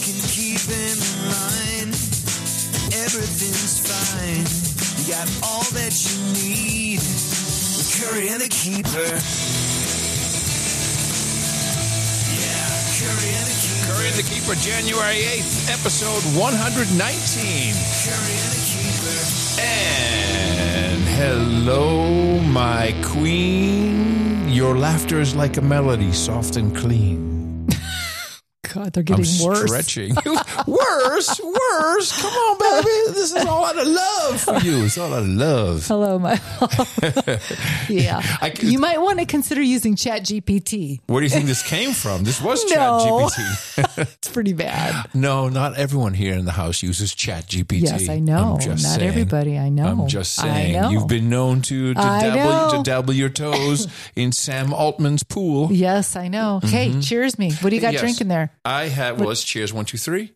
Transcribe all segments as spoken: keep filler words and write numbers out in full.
can keep in line. Everything's fine. You got all that you need with Curry and the Keeper. Yeah, Curry and the Keeper. Curry and the Keeper, January eighth, episode one nineteen. Curry and the Keeper. And hello, my queen. Your laughter is like a melody, soft and clean. God, they're getting I'm worse. Stretching. worse, worse. Come on, baby. This is all out of love for you. It's all out of love. Hello, my yeah. I can- You might want to consider using Chat G P T. Where do you think this came from? This was No. Chat G P T. It's pretty bad. No, not everyone here in the house uses Chat G P T. Yes, I know. I'm just Not saying. everybody, I know. I'm just saying. I know. You've been known to, to, I dabble, know. to dabble your toes in Sam Altman's pool. Yes, I know. Okay, cheers me. What do you got Yes. drinking there? I have, well, let's cheers. One, two, three.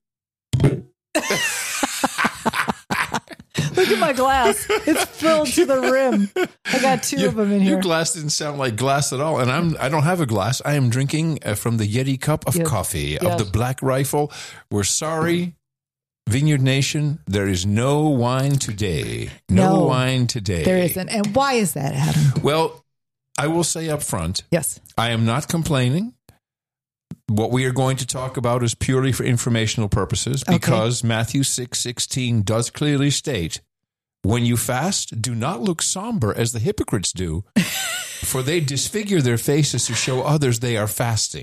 Look at my glass. It's filled to the rim. I got two Your, of them in your here. glass didn't sound like glass at all. And I'm, I don't have a glass. I am drinking uh, from the Yeti cup of Yes. coffee Yes. of the Black Rifle. We're sorry, Vineyard Nation. There is no wine today. No, No, wine today. There isn't. And why is that, Adam? Well, I will say up front, Yes. I am not complaining. What we are going to talk about is purely for informational purposes Okay. because Matthew six sixteen does clearly state, when you fast, do not look somber as the hypocrites do, for they disfigure their faces to show others they are fasting.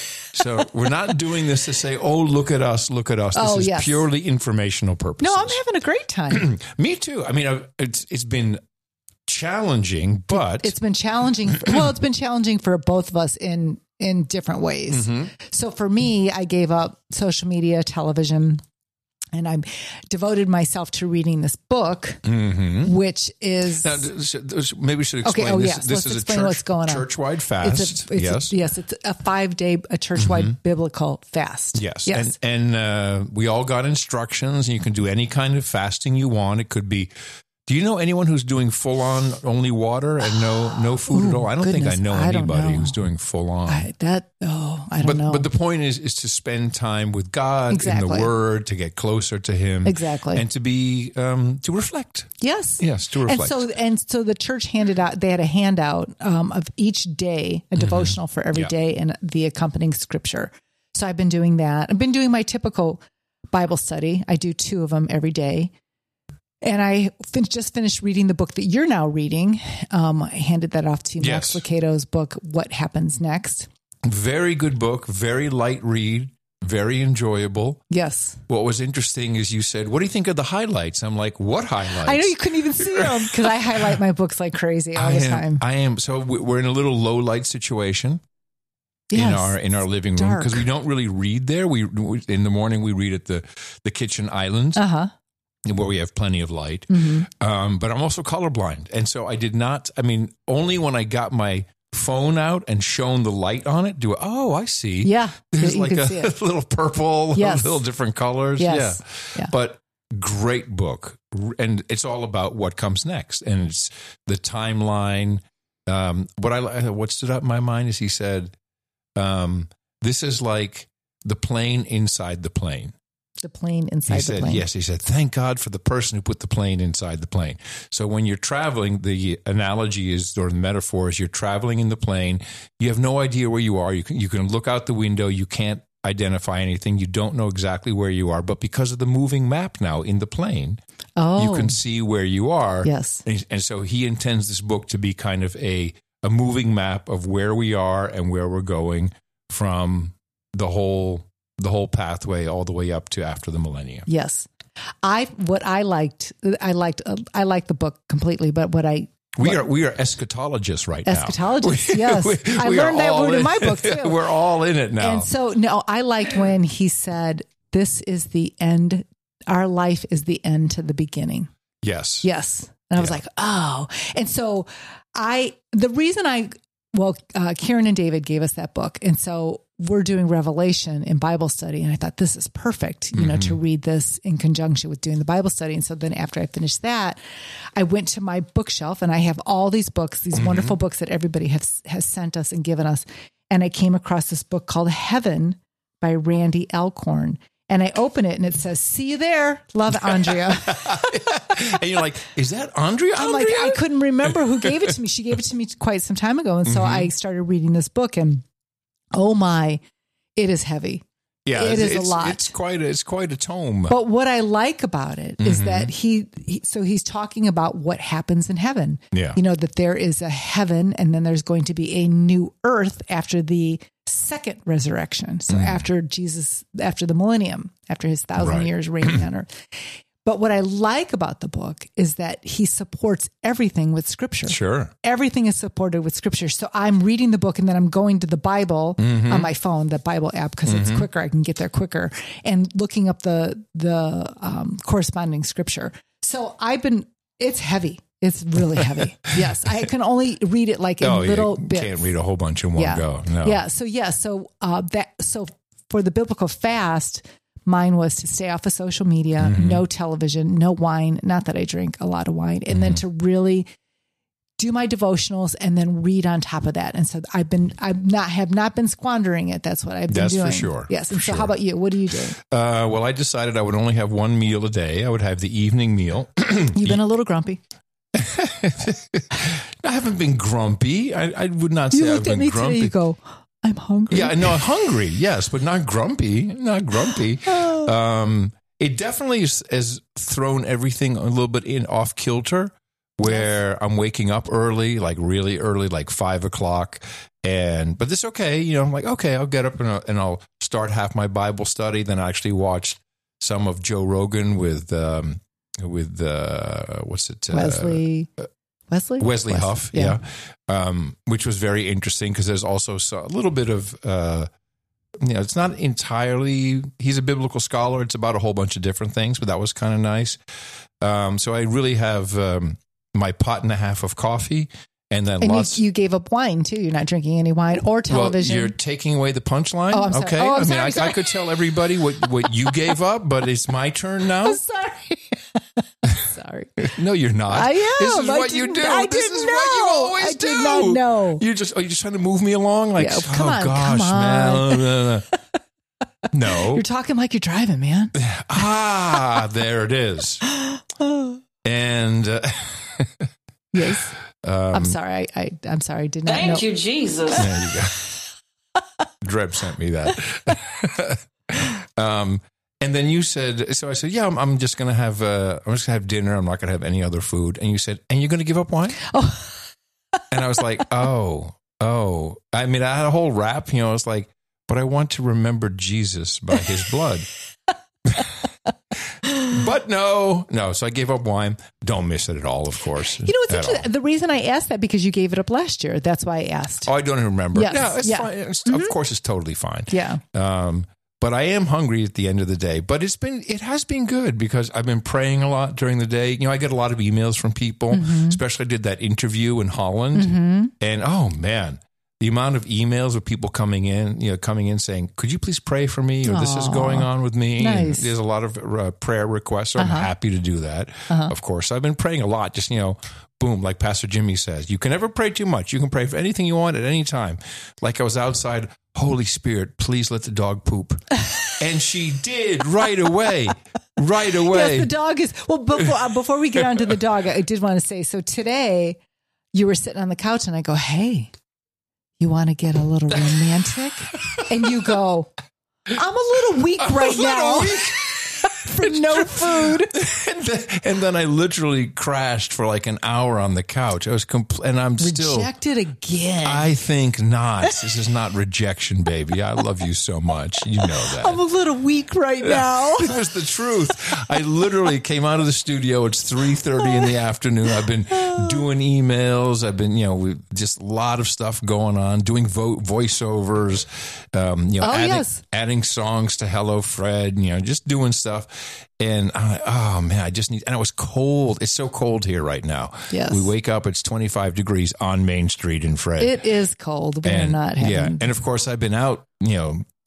So we're not doing this to say, oh, look at us, look at us. This Oh, is yes. purely informational purposes. No, I'm having a great time. Me too. I mean, I've, it's it's been challenging, but It's been challenging. For, well, it's been challenging for both of us in in different ways. Mm-hmm. So for me, I gave up social media, television, and I devoted myself to reading this book, Mhm. which is Now, th- sh- maybe we should explain Okay, oh, this. yes, This let's is a explain church, what's going on. church-wide fast. it's a, it's yes. a, yes, it's a five day a church-wide biblical fast. Yes. yes. And, and uh, we all got instructions, and you can do any kind of fasting you want. It could be, do you know anyone who's doing full-on only water and no no food at Ooh, all? I don't think I goodness, know I don't anybody know. who's doing full-on. I, that oh, I don't but know. but the point is is to spend time with God in Exactly. the Word, to get closer to Him, Exactly. and to be um, to reflect. yes, Yes, to And reflect. so, and so the church handed out, they had a handout um, of each day, a devotional for every Mm-hmm. Yeah. day and the accompanying scripture. So I've been doing that. I've been doing my typical Bible study. I do two of them every day. And I fin- just finished reading the book that you're now reading. Um, I handed that off to you, Yes. Max Lucado's book, What Happens Next. Very good book, very light read, very enjoyable. Yes. What was interesting is you said, what do you think of the highlights? I'm like, what highlights? I know you couldn't even see them because I highlight my books like crazy all I the am, time. I am. So we- we're in a little low light situation in Yes. our in our living room dark. because we don't really read there. We we- in the morning we read at the the kitchen island Uh huh. where we have plenty of light. Mm-hmm. Um, but I'm also colorblind, and so I did not. I mean, only when I got my phone out and shown the light on it, do I, oh, I see. Yeah. There's you like can a see it. little purple, Yes. little different colors. Yes. Yeah. Yeah. But great book. And it's all about what comes next. And it's the timeline. Um, what I what stood up in my mind is he said, um, this is like the plane inside the plane. The plane inside He the said, plane. yes, he said, thank God for the person who put the plane inside the plane. So when you're traveling, the analogy is, or the metaphor is, you're traveling in the plane. You have no idea where you are. You can, you can look out the window. You can't identify anything. You don't know exactly where you are. But because of the moving map now in the plane, Oh. you can see where you are. Yes. And, and so he intends this book to be kind of a, a moving map of where we are and where we're going from the whole the whole pathway all the way up to after the millennium. Yes. I what I liked I liked uh, I liked the book completely, but what I We what, are we are eschatologists right eschatologists, now. yes. I we learned are that all word in my book too. We're all in it now. And so no, I liked when he said, "This is the end. Our life is the end to the beginning." yes. Yes. And I was Yeah. like, oh. And so I, the reason I, well, uh, Karen and David gave us that book. And so we're doing Revelation in Bible study. And I thought this is perfect, you know, to read this in conjunction with doing the Bible study. And so then after I finished that, I went to my bookshelf and I have all these books, these Mm-hmm. wonderful books that everybody has, has sent us and given us. And I came across this book called Heaven by Randy Alcorn. And I open it and it says, "See you there. Love, Andrea." And you're like, is that Andrea? I'm like, I couldn't remember who gave it to me. She gave it to me quite some time ago. And so mm-hmm. I started reading this book and oh my, it is heavy. Yeah, it is it's, a lot. It's quite a, it's quite a tome. But what I like about it mm-hmm. is that he, he, so he's talking about what happens in heaven. Yeah. You know, that there is a heaven and then there's going to be a new earth after the second resurrection. So mm. after Jesus, after the millennium, after his thousand right. years reigning on earth. But what I like about the book is that he supports everything with scripture. Sure. Everything is supported with scripture. So I'm reading the book and then I'm going to the Bible mm-hmm. on my phone, the Bible app, because mm-hmm. it's quicker. I can get there quicker and looking up the, the um, corresponding scripture. So I've been, it's heavy. It's really heavy. Yes. I can only read it like in oh, little you bits. Can't read a whole bunch in one yeah. go. No. Yeah. So, yeah. So, uh, that, so for the biblical fast, mine was to stay off of social media, mm-hmm. no television, no wine. Not that I drink a lot of wine. And mm-hmm. then to really do my devotionals and then read on top of that. And so I've been, I've not, have not been squandering it. That's what I've been That's doing. That's for sure. Yes. And for so sure. how about you? What do you do? Uh, well, I decided I would only have one meal a day. I would have the evening meal. You've been a little grumpy. I haven't been grumpy. I, I would not say you I've looked been at me grumpy. Today, you go, I'm hungry. Yeah, no, hungry, yes, but not grumpy. Not grumpy. Um, it definitely has thrown everything a little bit in off kilter, where yes. I'm waking up early, like really early, like five o'clock. And but this okay, you know. I'm like, okay, I'll get up and I'll, and I'll start half my Bible study. Then I actually watched some of Joe Rogan with um, with uh, what's it, uh, Wesley. Wesley? Wesley Huff, yeah, yeah. Um, which was very interesting because there's also so, a little bit of, uh, you know, it's not entirely, he's a biblical scholar. It's about a whole bunch of different things, but that was kind of nice. Um, so I really have um, my pot and a half of coffee and then and lots. You, you gave up wine too. You're not drinking any wine or television. Well, you're taking away the punchline. Oh, I'm sorry. Okay. Oh, I'm I mean, sorry, I, sorry. I could tell everybody what, what you gave up, but it's my turn now. I'm sorry. Sorry. No, you're not. I am. This is I what you do. I this is know. what you always I do. did not know. You just, oh, you're just trying to move me along? Like, yeah, come oh on, gosh, come on. man. No. You're talking like you're driving, man. Ah, there it is. And uh, yes. Um, I'm sorry. I, I, I'm sorry. I did not Thank know. you, Jesus. There you go. Dreb sent me that. um, and then you said, so I said, yeah, I'm, I'm just going to have, uh, I'm just going to have dinner. I'm not going to have any other food. And you said, and you're going to give up wine? Oh. And I was like, oh, oh. I mean, I had a whole rap, you know, I was like, but I want to remember Jesus by his blood. But no, no. So I gave up wine. Don't miss it at all, of course. You know, it's interesting. The reason I asked that because you gave it up last year. That's why I asked. Oh, I don't even remember. Yes. Yeah, it's yeah. fine. It's, Mm-hmm. Of course, it's totally fine. Yeah. Um, but I am hungry at the end of the day. But it's been, it has been good because I've been praying a lot during the day. You know, I get a lot of emails from people, mm-hmm. especially I did that interview in Holland. Mm-hmm. And oh man, the amount of emails of people coming in, you know, coming in saying, could you please pray for me? Or Aww. This is going on with me. Nice. And there's a lot of uh, prayer requests. So uh-huh. I'm happy to do that. Uh-huh. Of course, I've been praying a lot. Just, you know, boom, like Pastor Jimmy says, you can never pray too much. You can pray for anything you want at any time. Like I was outside, Holy Spirit, please let the dog poop. And she did right away. Right away. Yes, the dog is, well, before, uh, before we get on to the dog, I did want to say, so today you were sitting on the couch and I go, hey, you want to get a little romantic? And you go, I'm a little weak I'm right now. Weak. For no food. And then, and then I literally crashed for like an hour on the couch. I was compl- and I'm still rejected again. I think not. This is not rejection, baby. I love you so much. You know that. I'm a little weak right now. It was the truth. I literally came out of the studio. It's three thirty in the afternoon. I've been doing emails. I've been, you know, we, just a lot of stuff going on, doing vo- voiceovers, um, you know, oh, adding, yes. adding songs to Hello Fred, you know, just doing stuff. And I'm like, oh man, I just need, and it was cold. It's so cold here right now. Yes. We wake up, it's twenty-five degrees on Main Street in Fred. It is cold. We're and, not having. Yeah. And of course, I've been out, you know,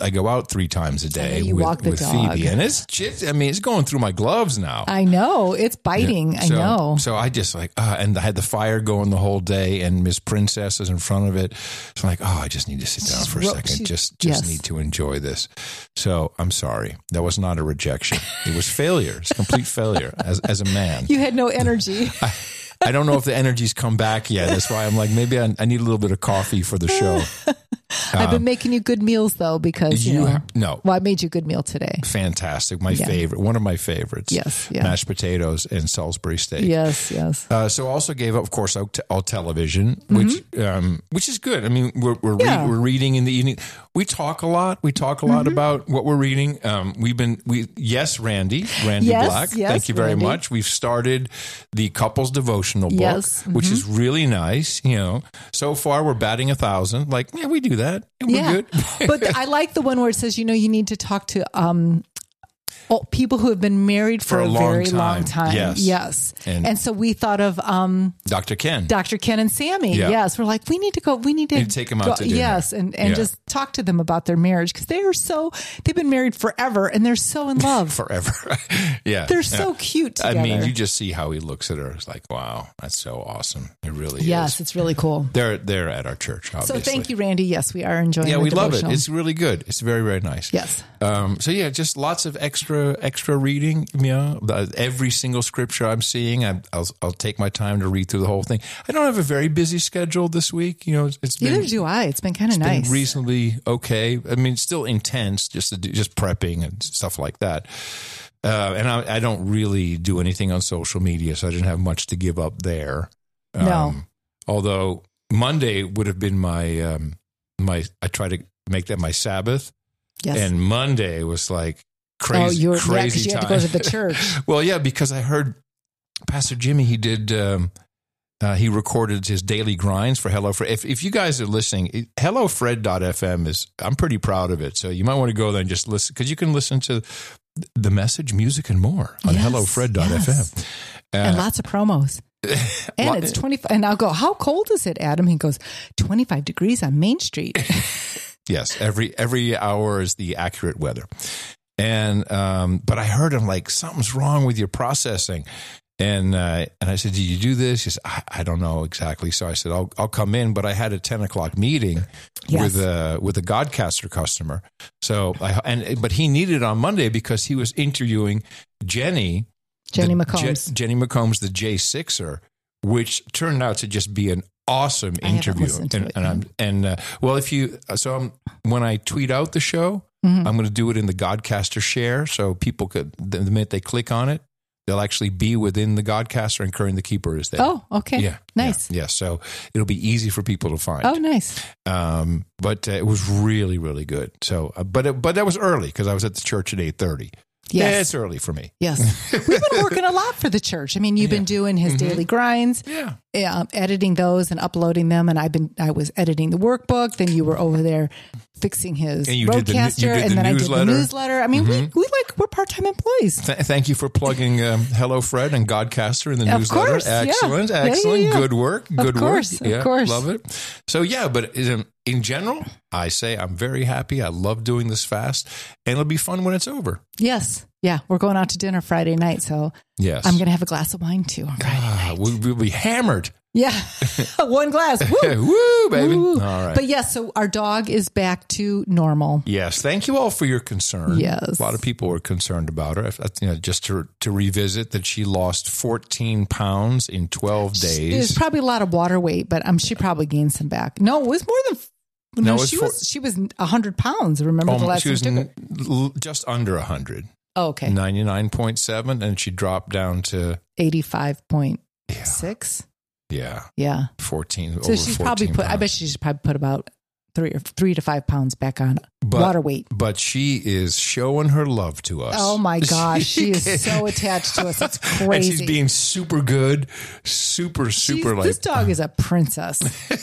I go out three times a day you with, walk the with dog. Phoebe, and it's just, I mean, it's going through my gloves now. I know. It's biting. I so, know. So I just like, uh, and I had the fire going the whole day, and Miss Princess is in front of it. So I'm like, oh, I just need to sit down She's for a real- second. she's- Just, just yes. need to enjoy this. So I'm sorry. That was not a rejection. It was failure. It's complete failure as, as a man. You had no energy. I don't know if the energy's come back yet. That's why I'm like, maybe I, I need a little bit of coffee for the show. I've been making you good meals though, because you, You know. ha- no. Well, I made you a good meal today. Fantastic. My Yeah. favorite. One of my favorites. Yes, yeah. Mashed potatoes and Salisbury steak. Yes, yes. Uh, so also gave up, of course, all, te- all television, which um, which is good. I mean, we're we're, Yeah. re- we're reading in the evening. We talk a lot. We talk a lot about what we're reading. Um, we've been we yes, Randy, Randy Yes, Black. yes, Thank you very Randy. much. We've started the couples devotional book, Yes, which is really nice. You know, so far we're batting a thousand. Like, yeah, we do that. We're Yeah. good. But I like the one where it says, you know, you need to talk to um, oh, people who have been married for, For a a, long very time. long time. Yes. Yes. And- And, so we thought of um, Doctor Ken. Doctor Ken and Sammy. Yeah. Yes. We're like, we need to go. We need to, Need to take 'em out go- to dinner. Yes. And, and Yeah. just talk to them about their marriage, because they are so, they've been married forever and they're so in love. Forever. yeah. They're Yeah. so cute together. I mean, you just see how he looks at her. It's like, wow, that's so awesome. It really yes, is. it's really cool. They're they're at our church, obviously. So thank you, Randy. Yes, we are enjoying Yeah, the we love it. devotional. It's really good. It's very, very nice. Yes. Um, so yeah, just lots of extra extra reading. You know, The- every single scripture I'm seeing, I, I'll I'll take my time to read through the whole thing. I don't have a very busy schedule this week. You know, it's, it's been Neither do I. It's been kind of been nice. reasonably okay. I mean, it's still intense, just to do, just prepping and stuff like that. Uh, and I, I don't really do anything on social media, so I didn't have much to give up there. Um, No. Although Monday would have been my um, my. I try to make that my Sabbath, Yes. and Monday was like crazy. oh, you were, yeah, crazy because you had to time. go to the church. Well, yeah, because I heard Pastor Jimmy, he did, um, uh, he recorded his daily grinds for Hello Fred. If, if you guys are listening, hello fred dot f m is, I'm pretty proud of it. So you might want to go there and just listen, because you can listen to the message, music, and more on Yes, hello fred dot f m. yes. and lots of promos. And it's twenty-five. And I'll go, how cold is it, Adam? He goes, twenty-five degrees on Main Street. Yes, every every hour is the accurate weather. And um, but I heard him like, something's wrong with your processing. And uh, and I said, did you do this? He said, I, I don't know exactly. So I said, I'll I'll come in. But I had a ten o'clock meeting Yes. with a with a Godcaster customer. So I and but he needed it on Monday because he was interviewing Jenny Jenny the McCombs. Je- Jenny McCombs, the J sixer, which turned out to just be an awesome I haven't interview. listened to and it and, I'm, and uh, well, if you so I'm, when I tweet out the show, Mm-hmm. I'm going to do it in the Godcaster share, so people could the minute they click on it, they'll actually be within the Godcaster, and Curry the Keeper is there. Oh, okay. Yeah, Nice. Yeah, yeah. So it'll be easy for people to find. Oh, nice. Um, but uh, it was really, really good. So, uh, but it, but that was early because I was at the church at eight thirty. Yes. Yeah, it's early for me. Yes. We've been working a lot for the church. I mean, you've been doing his Mm-hmm. daily grinds, Yeah. um, editing those and uploading them. And I've been, I was editing the workbook. Then you were over there fixing his And you did the- you roadcaster. did the and then I did newsletter. the newsletter. I mean, we, we like, we're part-time employees. Th- thank you for plugging um, Hello Fred and Godcaster in the Of newsletter. course, yeah. Excellent, Yeah, yeah, excellent. yeah. Good work. Good course, work. of course. Love it. So yeah, but in, in general, I say I'm very happy. I love doing this fast, and it'll be fun when it's over. Yes. Yeah. We're going out to dinner Friday night. So Yes, I'm going to have a glass of wine too on Friday Ah, night. we'll, we'll be hammered. Yeah. One glass. Woo. Woo, baby. Woo. All right. But yes, so our dog is back to normal. Yes, thank you all for your concern. Yes. A lot of people were concerned about her. I, I- you know, just to to revisit that she lost fourteen pounds in twelve There's days. probably a lot of water weight, but um, she probably gained some back. No, it was more than. No, No, it's she for- was she was a hundred pounds. Remember the Um, last she was time we took n- her? l- just under one hundred. Oh, okay, ninety-nine point seven, and she dropped down to, eighty-five point six. yeah, Yeah, fourteen. so over she's probably fourteen put. I bet pounds. she's probably put about three or three to five pounds back on But- water weight. But she is showing her love to us. Oh my gosh, she is so attached to us. It's crazy. And she's being super good, super, super She's- like. this dog is a princess.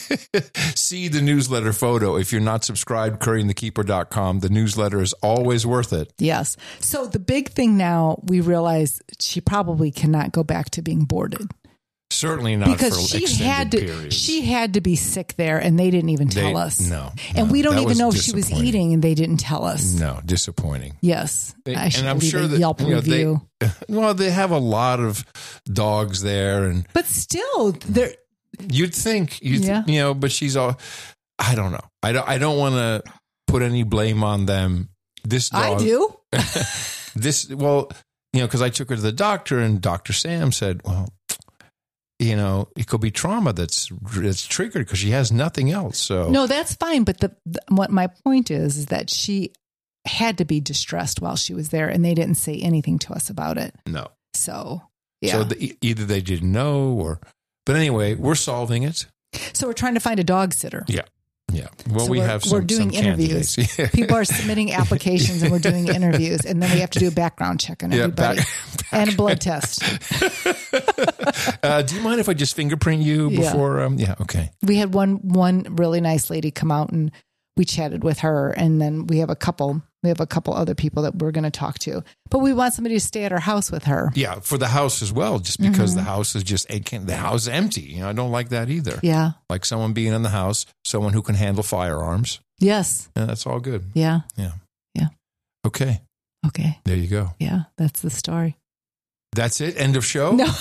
See the newsletter photo. If you're not subscribed, curry and the keeper dot com. The newsletter is always worth it. Yes. So the big thing now, we realize she probably cannot go back to being boarded. Certainly not because for she extended had to. periods. She had to be sick there, and they didn't even tell They- us. No, and no, we don't that even was know if she was disappointing. eating, and they didn't tell us. No, disappointing. Yes, They- I should and I'm leave sure a that Yelp you know, review. they, well, they have a lot of dogs there, and But still, there. you'd think, you Yeah. you know, but she's all. I don't know. I don't. I don't want to put any blame on them. This dog. I do. This well, you know, because I took her to the doctor, and Doctor Sam said, "Well, you know, it could be trauma that's that's triggered because she has nothing else." So No, that's fine. But the, the what my point is is that she had to be distressed while she was there, and they didn't say anything to us about it. no. So yeah. So the, either they didn't know, or but anyway, we're solving it. So we're trying to find a dog sitter. Yeah, yeah. Well, So we we're, have some, we're doing some interviews. candidates. People are submitting applications, and we're doing interviews, and then we have to do a background check on Yeah, everybody back- and a blood test. uh, do you mind if I just fingerprint you Yeah. before? Um, yeah, okay. We had one one really nice lady come out, and we chatted with her, and then we have a couple. We have a couple other people that we're going to talk to, but we want somebody to stay at our house with her. Yeah, for the house as well, just because Mm-hmm. the house is just it can't, the house is empty. You know, I don't like that either. Yeah. Like someone being in the house, someone who can handle firearms. Yes. Yeah, that's all good. Yeah. Yeah. Yeah. Okay. Okay. There you go. Yeah. That's the story. That's it. End of show. No.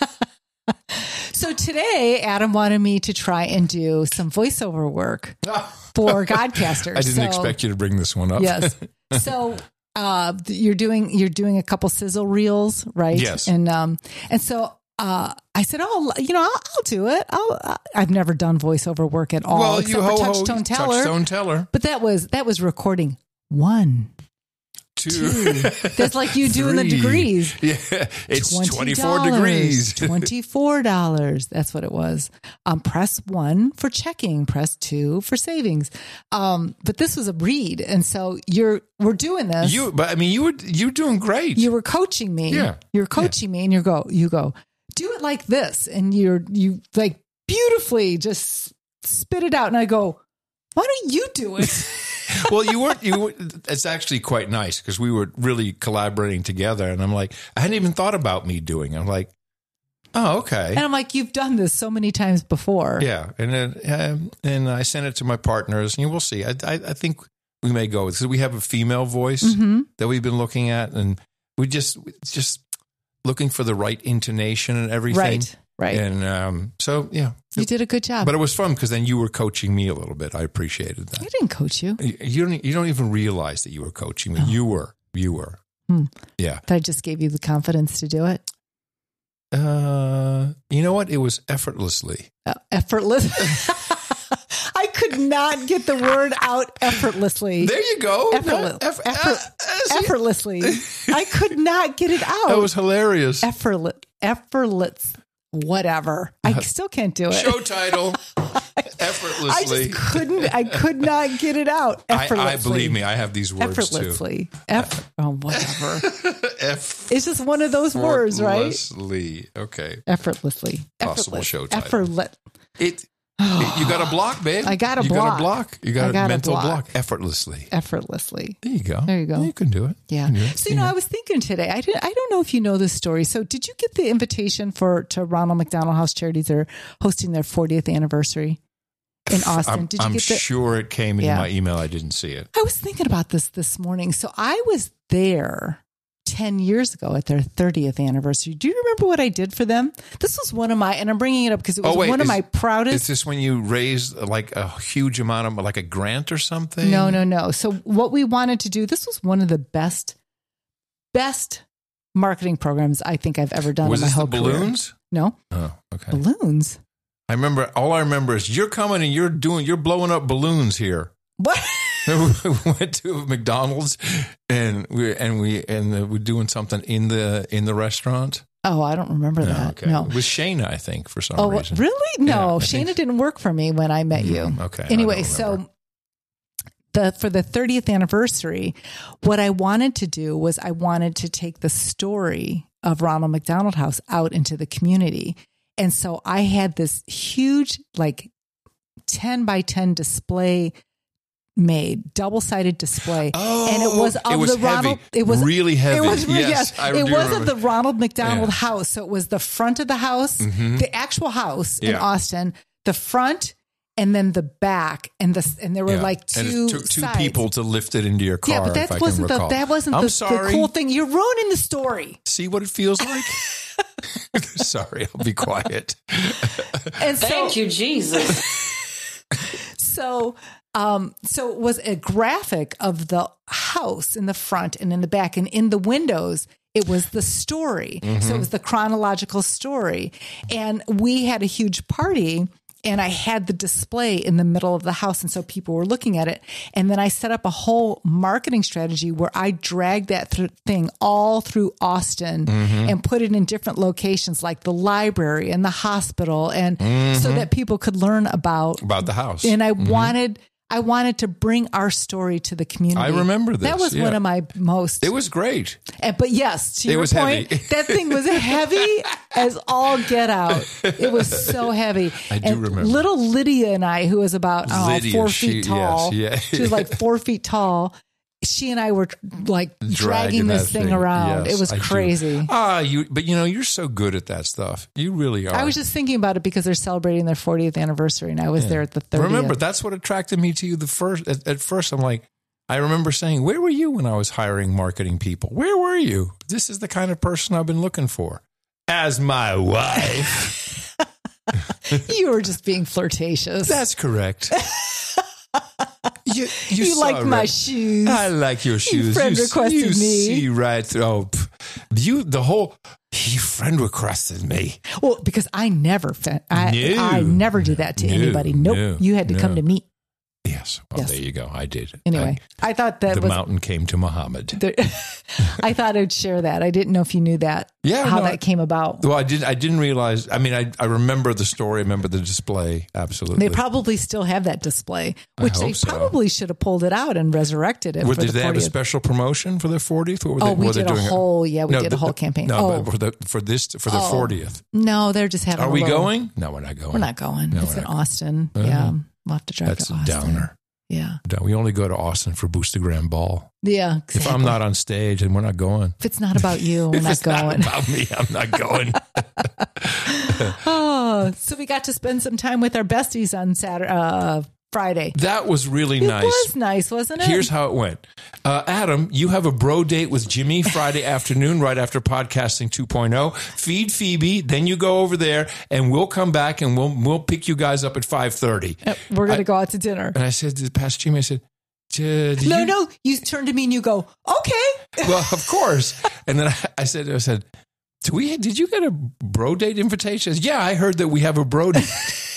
So today, Adam wanted me to try and do some voiceover work for Godcasters. I didn't So- expect you to bring this one up. Yes. So uh, you're doing you're doing a couple sizzle reels, right? Yes. And um and so uh, I said, oh, you know, I'll, I'll do it. I'll, I've never done voiceover work at all, Well, except you for ho ho Touchtone Teller. Touchstone Teller. But that was that was recording one, Two. two. That's like you doing the Three. degrees. Yeah, it's twenty twenty-four degrees. twenty-four dollars. That's what it was. Um, press one for checking, press two for savings. Um, but this was a read. And so you're, we're doing this. You, but I mean, you were you doing great. You were coaching me. Yeah. You're coaching me and you go, you go, do it like this. And you're, you like beautifully just spit it out. And I go, why don't you do it? Well, you weren't. You. Were, it's actually quite nice because we were really collaborating together, and I'm like, I hadn't even thought about me doing it. I'm like, oh, okay, And I'm like, you've done this so many times before. yeah. And then, um, and I sent it to my partners, and we'll see. I, I, I think we may go because we have a female voice Mm-hmm. that we've been looking at, and we just just looking for the right intonation and everything. Right. Right. And um, so, yeah. You did a good job. But it was fun because then you were coaching me a little bit. I appreciated that. I didn't coach you. You you don't. You don't even realize that you were coaching me. Oh. You were. You were. Hmm. Yeah. But I just gave you the confidence to do it. Uh, you know what? It was effortlessly. Uh, effortless. I could not get the word out effortlessly. There you go. Effortless. Eff- Effort- uh, uh, see, effortlessly. I could not get it out. that was hilarious. effortless. Effortless. Whatever. I still can't do it. Show title. I Effortlessly. just couldn't. I could not get it out. I, Effortlessly. I believe me. I have these words Effortlessly. Eff- oh, whatever. too. F. It's just one of those words, right? Effortlessly. Okay. Effortlessly. Possible Effortless. show title. Effortless. It. You got a block, babe. I got a you block. got a block. You got I a got a mental block. block. Effortlessly. Effortlessly. There you go. There you go. You can do it. Yeah. You can do it. So, you know, I was thinking today, I didn't, I don't know if you know this story. So did you get the invitation for, to Ronald McDonald House Charities? They're hosting their fortieth anniversary in Austin. I'm, Did you I'm get the, sure it came in Yeah. my email. I didn't see it. I was thinking about this this morning. So I was there ten years ago at their thirtieth anniversary. Do you remember what I did for them? This was one of my, and I'm bringing it up because it was Oh, wait, one of is- my proudest. Is this when you raised like a huge amount of like a grant or something? No, no, no. So what we wanted to do, this was one of the best, best marketing programs I think I've ever done Was in my this the whole career. balloons? No, Oh, okay. balloons. I remember. All I remember is you're coming and you're doing. You're blowing up balloons here. What? We went to McDonald's and we and we and uh, we're doing something in the in the restaurant. Oh, I don't remember that. okay. No. It was Shayna, I think, for some Oh, reason. really? Yeah, No, I think Shayna so. didn't work for me when I met you. Mm, okay. I Anyway, don't so remember. the for the thirtieth anniversary, what I wanted to do was I wanted to take the story of Ronald McDonald House out into the community. And so I had this huge, like ten by ten display made, double-sided display. Oh, and it was of it was the Ronald. heavy. It was really heavy. It was yes, yes. I It do wasn't remember. the Ronald McDonald Yeah. house. So it was the front of the house, Mhm. the actual house in Yeah. Austin, the front, and then the back, and the and there were Yeah. like two. And it took two sides. people to lift it into your car. Yeah, but if I that can wasn't the recall. that wasn't I'm the, the sorry. cool thing. You're ruining the story. See what it feels like? Sorry, I'll be quiet. And so, Thank you, Jesus. So, um, so it was a graphic of the house in the front and in the back, and in the windows, it was the story. Mm-hmm. So it was the chronological story. And we had a huge party, and I had the display in the middle of the house. And so people were looking at it. And then I set up a whole marketing strategy where I dragged that th- thing all through Austin Mm-hmm. and put it in different locations like the library and the hospital. And Mm-hmm. so that people could learn about About the house. and I wanted I wanted to bring our story to the community. I remember this, That was yeah. one of my most. It was great. and- but yes, to It your was point, heavy. that thing was heavy as all get out. It was so heavy. I do and remember. Little Lydia and I, who was about I don't know, Lydia, four she- feet tall, yes, yeah. she was like four feet tall. She and I were like dragging, Dragging this that thing, around. Yes, it was I do. crazy. Ah, you. But you know, you're so good at that stuff. You really are. I was just thinking about it because they're celebrating their fortieth anniversary, and I was there at the thirtieth. Remember, that's what attracted me to you. The first at, at first, I'm like, I remember saying, "Where were you when I was hiring marketing people? Where were you? This is the kind of person I've been looking for as my wife." You were just being flirtatious. That's correct. You, you, You saw like my right. shoes. I like your shoes. friend you, requested you me. see right through. Oh, pff. you the whole. Your friend requested me. Well, because I never, fe- I, No. I never do that to No, anybody. Nope, no, you had to no. come to me. Yes. Well, Yes. there you go. I did. Anyway, I, thought I, that the was. mountain came to Muhammad. The, I thought I'd share that. I didn't know if you knew that. Yeah, how no, that I- came about. Well, I didn't. I didn't realize. I mean, I, I remember the story. I remember the display. Absolutely. They probably still have that display, I which hope they so. probably should have pulled it out and resurrected it. Were, for did the they have a fortieth. special promotion for their fortieth? What were they, Oh, we were they did a doing? whole. Yeah, we No, did a the- whole campaign. No, oh, but for the for this for the Oh. fortieth. no, they're just having. Are a we little- going? No, we're not going. We're not going. No, it's we're in not. Austin. Uh-huh. Yeah, we'll have to drive That's to a Austin. downer. Yeah, No, we only go to Austin for Boostergram Ball. yeah. If Exactly. I'm not on stage, then we're not going. if it's not about you, we're If not it's going. not about me, I'm not going. Oh, so we got to spend some time with our besties on Saturday, uh, Friday. That was really It nice. was nice, wasn't it? Here's how it went. Uh, Adam, you have a bro date with Jimmy Friday afternoon, right after Podcasting two point oh. Feed Phoebe, then you go over there, and we'll come back and we'll we'll pick you guys up at five thirty. Yep, we're going I- to go out to dinner. And I said to Pastor Jimmy, I said, "Did No, you-" no. You turn to me and you go, okay. Well, of course. And then I, I said, I said, "Do we? Did you get a bro date invitation?" I said, yeah, I heard that we have a bro date.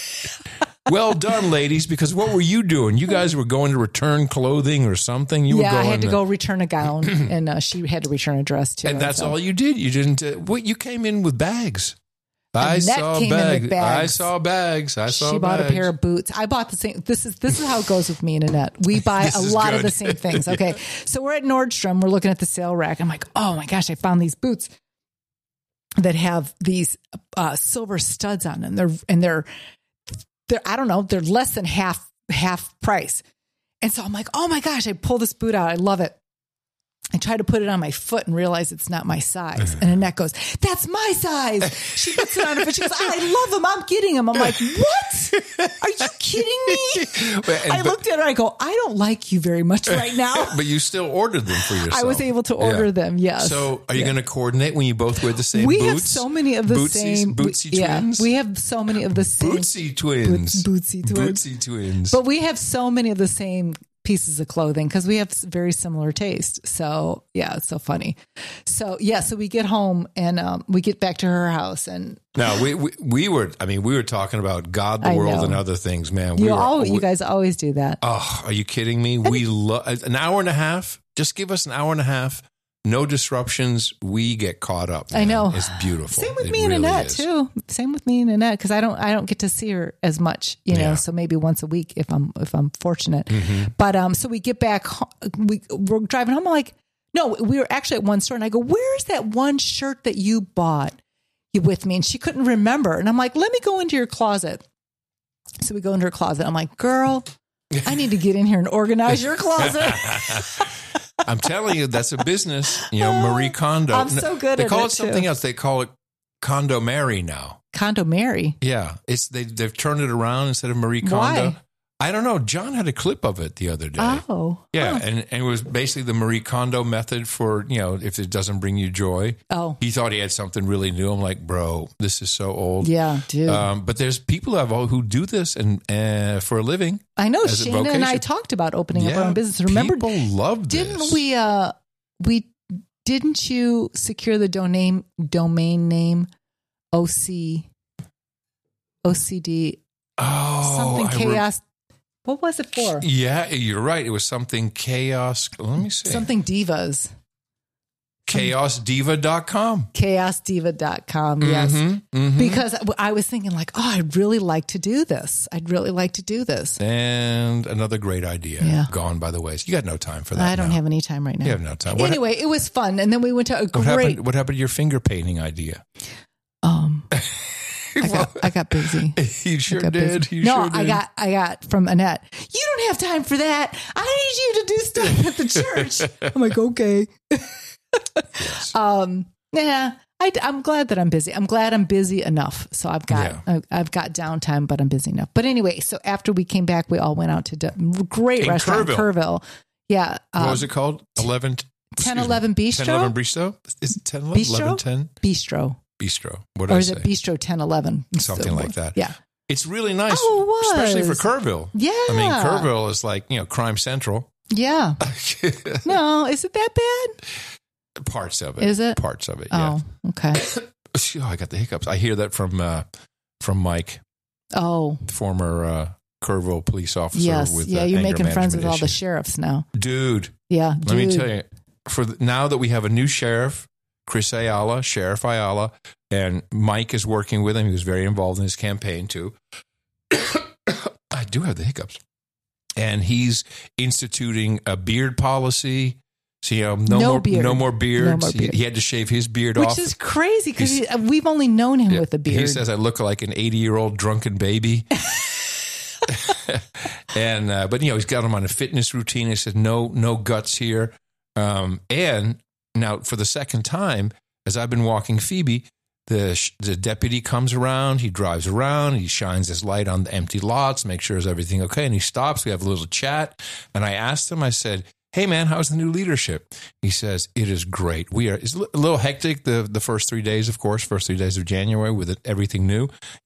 Well done, ladies, because what were you doing? You guys were going to return clothing or something. You Yeah, were I going had to go return a gown, and uh, she had to return a dress too. and that's so- all you did. You didn't. Uh, what you came in with bags. I Annette saw came in bags. with bags. I saw bags. I saw. She bought bags. a pair of boots. I bought the same. This is this is how it goes with me and Annette. We buy This a is lot of good. the same things. Okay, so we're at Nordstrom. We're looking at the sale rack. I'm like, oh my gosh, I found these boots that have these uh, silver studs on them. They're and they're they're I don't know. They're less than half half price. And so I'm like, oh my gosh, I pull this boot out. I love it. I try to put it on my foot and realize it's not my size. And Annette goes, that's my size. She puts it on her foot. She goes, I love them. I'm getting them. I'm like, what? Are you kidding me? But- and- I looked at her. I go, I don't like you very much right now. But you still ordered them for yourself. I was able to order Yeah. them. Yes. So, are you Yeah. going to coordinate when you both wear the same we boots? have so many of the Bootsies- same. Bootsy yeah, twins? we have so many of the same. Bootsy twins. Boots- Bootsy twins. Bootsy twins. But we have so many of the same pieces of clothing because we have very similar taste. So yeah, it's so funny. So yeah, so we get home and um, we get back to her house and No, we, we we were. I mean, we were talking about God, the I world, know. and other things. Man, we you were. all we- you guys always do that. oh, are you kidding me? We love an hour and a half. Just give us an hour and a half. No disruptions. We get caught up. I man. know. It's beautiful. Same with It me and really Annette is. too. Same with me and Annette because I don't I don't get to see her as much, you know. Yeah. So maybe once a week if I'm if I'm fortunate. Mm-hmm. But um, so we get back. ho- We we're driving home. I'm like, no, we were actually at one store, and I go, where's that one shirt that you bought you with me? And she couldn't remember, and I'm like, let me go into your closet. So we go into her closet. I'm like, girl, I need to get in here and organize your closet. I'm telling you, that's a business. You know, Marie Kondo. I'm so good They at call it, it something too. else. They call it Kondo Mary now. Kondo Mary. Yeah, it's they they've turned it around instead of Marie Kondo. Why? I don't know. John had a clip of it the other day. Oh. Yeah, Huh. and, and it was basically the Marie Kondo method for, you know, if it doesn't bring you joy. Oh. He thought he had something really new. I'm like, bro, this is so old. Yeah, dude. Um, but there's people who, have, who do this and uh, for a living. I know as a Shana and I vocation. talked about opening up Yeah, our own business. Remember, people love this. didn't we, uh, we, didn't you secure the domain, domain name O C, O C D, Oh, something I re- chaos? What was it for? Yeah, you're right. It was something chaos. Let me see. Something divas. chaos diva dot com. chaos diva dot com. Yes. Mhm, mhm. Because I was thinking like, oh, I'd really like to do this. I'd really like to do this. And another great idea Yeah. gone by the ways. You got no time for that. I don't now. have any time right now. You have no time. What, Anyway, it was fun. And then we went to a what great, happened? What happened to your finger painting idea? um, I got, I got busy. You sure I got did. busy. You no, sure did. I got, I got from Annette. You don't have time for that. I need you to do stuff at the church. I'm like, okay. Yes. Um, yeah, I, I'm glad that I'm busy. I'm glad I'm busy enough. So I've got, Yeah. I, I've got downtime, but I'm busy enough. But anyway, so after we came back, we all went out to d- great In restaurant, Kerrville. Kerrville. Yeah. what um, was it called? eleven ten eleven Bistro? ten eleven Bistro? Is it ten eleven? Bistro? eleven ten Bistro. Bistro. What did Or I is say? it Bistro ten eleven? Something like that. Yeah. It's really nice. Oh, it was. Especially for Kerrville. Yeah. I mean, Kerrville is like, you know, crime central. Yeah. No, is it that bad? Parts of it. Is it? Parts of it, yeah. Oh, okay. Oh, I got the hiccups. I hear that from uh, from Mike, Oh, former uh, Kerrville police officer. yes. With Yeah, uh, you're anger making friends with management all the issues. sheriffs now. Dude, Yeah. let me dude. tell you, for the, now that we have a new sheriff, Chris Ayala, Sheriff Ayala, and Mike is working with him. He was very involved in his campaign too. I do have the hiccups. And he's instituting a beard policy. So, you know, no, No more, beard. no more beards. No more beard. He, he had to shave his beard Which off. is crazy because He's- we've only known him Yeah, with a beard. He says I look like an eighty-year-old drunken baby. and uh, but you know he's got him on a fitness routine. He said no no guts here. Um, and now for the second time, as I've been walking Phoebe, the sh- the deputy comes around. He drives around. He shines his light on the empty lots, make sure is everything okay. And he stops. We have a little chat. And I asked him. I said, "Hey man, how's the new leadership?" He says, "It is great. We are. It's a little hectic the the first three days, of course, first three days of January with it, everything new."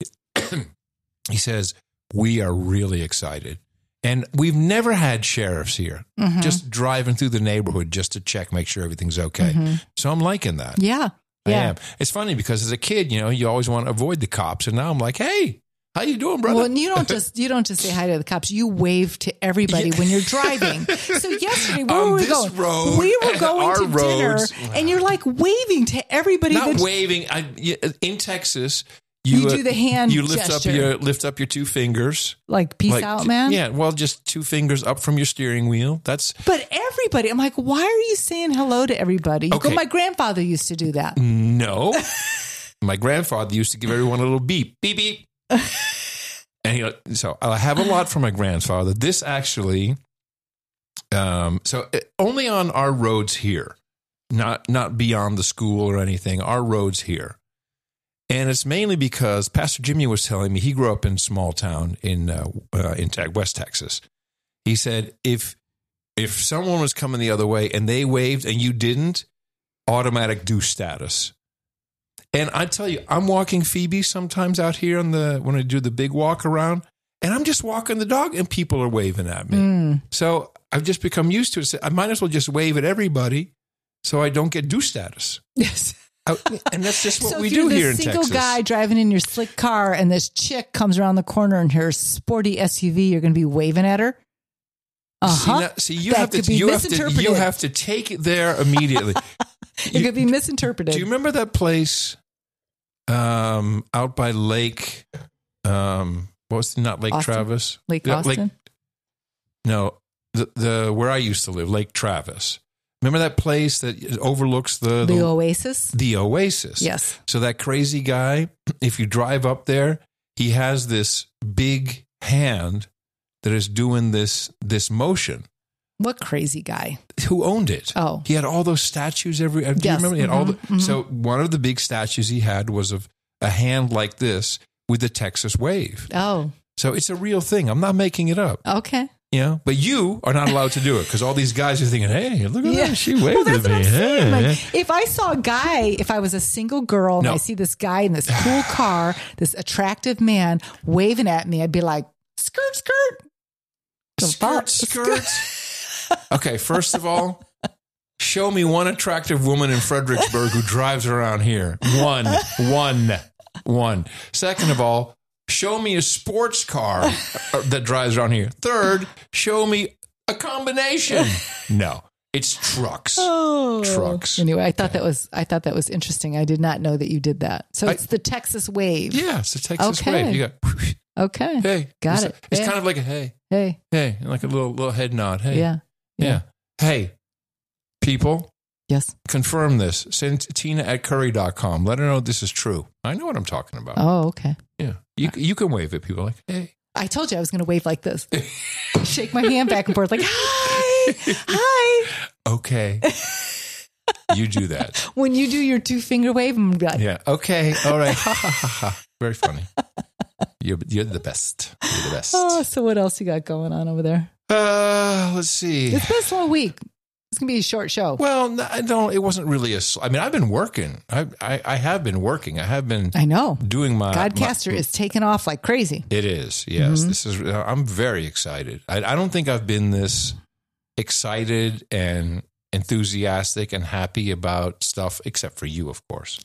He says, "We are really excited." And we've never had sheriffs here, Mhm. just driving through the neighborhood just to check, make sure everything's okay. Mhm. So I'm liking that. Yeah. I Yeah. am. It's funny because as a kid, you know, you always want to avoid the cops. And now I'm like, hey, how you doing, brother? Well, and you don't just you don't just say hi to the cops. You wave to everybody Yeah. when you're driving. So yesterday, where On were we this going? road, we were going our to roads. dinner, and you're like waving to everybody. Not that, waving. I, you- in Texas, You you, do the hand You lift gesture. up your lift up your two fingers. like peace Like, out, man. Yeah, well, just two fingers up from your steering wheel. That's But everybody, I'm like, why are you saying hello to everybody? You go, Okay. my grandfather used to do that. no. My grandfather used to give everyone a little beep, beep, beep. And you know, so I have a lot from my grandfather. This actually, um, so it, only on our roads here, not not beyond the school or anything. Our roads here, and it's mainly because Pastor Jimmy was telling me he grew up in a small town in uh, uh, in Te- West Texas. He said if if someone was coming the other way and they waved and you didn't, automatic do status. And I tell you, I'm walking Phoebe sometimes out here on the when I do the big walk around, and I'm just walking the dog, and people are waving at me. Mm. So I've just become used to it. So I might as well just wave at everybody, so I don't get do status. Yes. I, and that's just what so we if do you're this here in single Texas. guy driving in your slick car, and this chick comes around the corner in her sporty S U V, you're going to be waving at her. Uh See, huh. now- see, you That have to could be you have to misinterpreted. you have to take it there immediately. It could be misinterpreted. Do you remember that place um, out by Lake? Um, what was the, not Lake Austin? Travis? Lake Yeah, Austin? No, the the where I used to live, Lake Travis. Remember that place that overlooks the the the, Oasis? the Oasis? Yes. So that crazy guy, if you drive up there, he has this big hand that is doing this this motion. What crazy guy? Who owned it? Oh. He had all those statues every do Yes. you remember? He had all the, Mhm, mhm. So one of the big statues he had was of a hand like this with the Texas wave. Oh, So it's a real thing. I'm not making it up. okay. You know, but you are not allowed to do it because all these guys are thinking, "Hey, look at Yeah. that! She waved Well, that's at what me." I'm saying. Hey. Like, if I saw a guy, if I was a single girl and No. I see this guy in this cool car, this attractive man waving at me, I'd be like, skirt, skirt. The fuck? Skirt, skirt. Okay, first of all, show me one attractive woman in Fredericksburg who drives around here. One, one, one. Second of all, show me a sports car that drives around here. Third, show me a combination. No, it's trucks. Oh. Trucks. Anyway, I thought that was I thought that was interesting. I did not know that you did that. So it's I- the Texas wave. Yeah, it's a Texas Okay. wave. You got, Okay. hey. Got it's it. A, it's Yeah. kind of like a hey, Hey. hey, like a little little head nod. Hey. Yeah. Yeah. Hey, people. Yes. Confirm this. Send Tina at curry dot com. Let her know this is true. I know what I'm talking about. Oh, okay. Yeah. You you can wave at people like, hey. I told you I was going to wave like this. Shake my hand back and forth like, hi, hi. Okay. You do that. When you do your two finger wave, I'm going to be like, Yeah. Okay. All right. Ha ha ha ha. Very funny. You're, you're the best. You're the best. oh, so what else you got going on over there? Uh, let's see. It's been a slow week. It's going to be a short show. Well, no, I don't. It wasn't really a. sl- I mean, I've been working. I, I I have been working. I have been I know. doing my Godcaster my- is taking off like crazy. It is. Yes. Mm-hmm. This is. I'm very excited. I, I don't think I've been this excited and enthusiastic and happy about stuff, except for you, of course.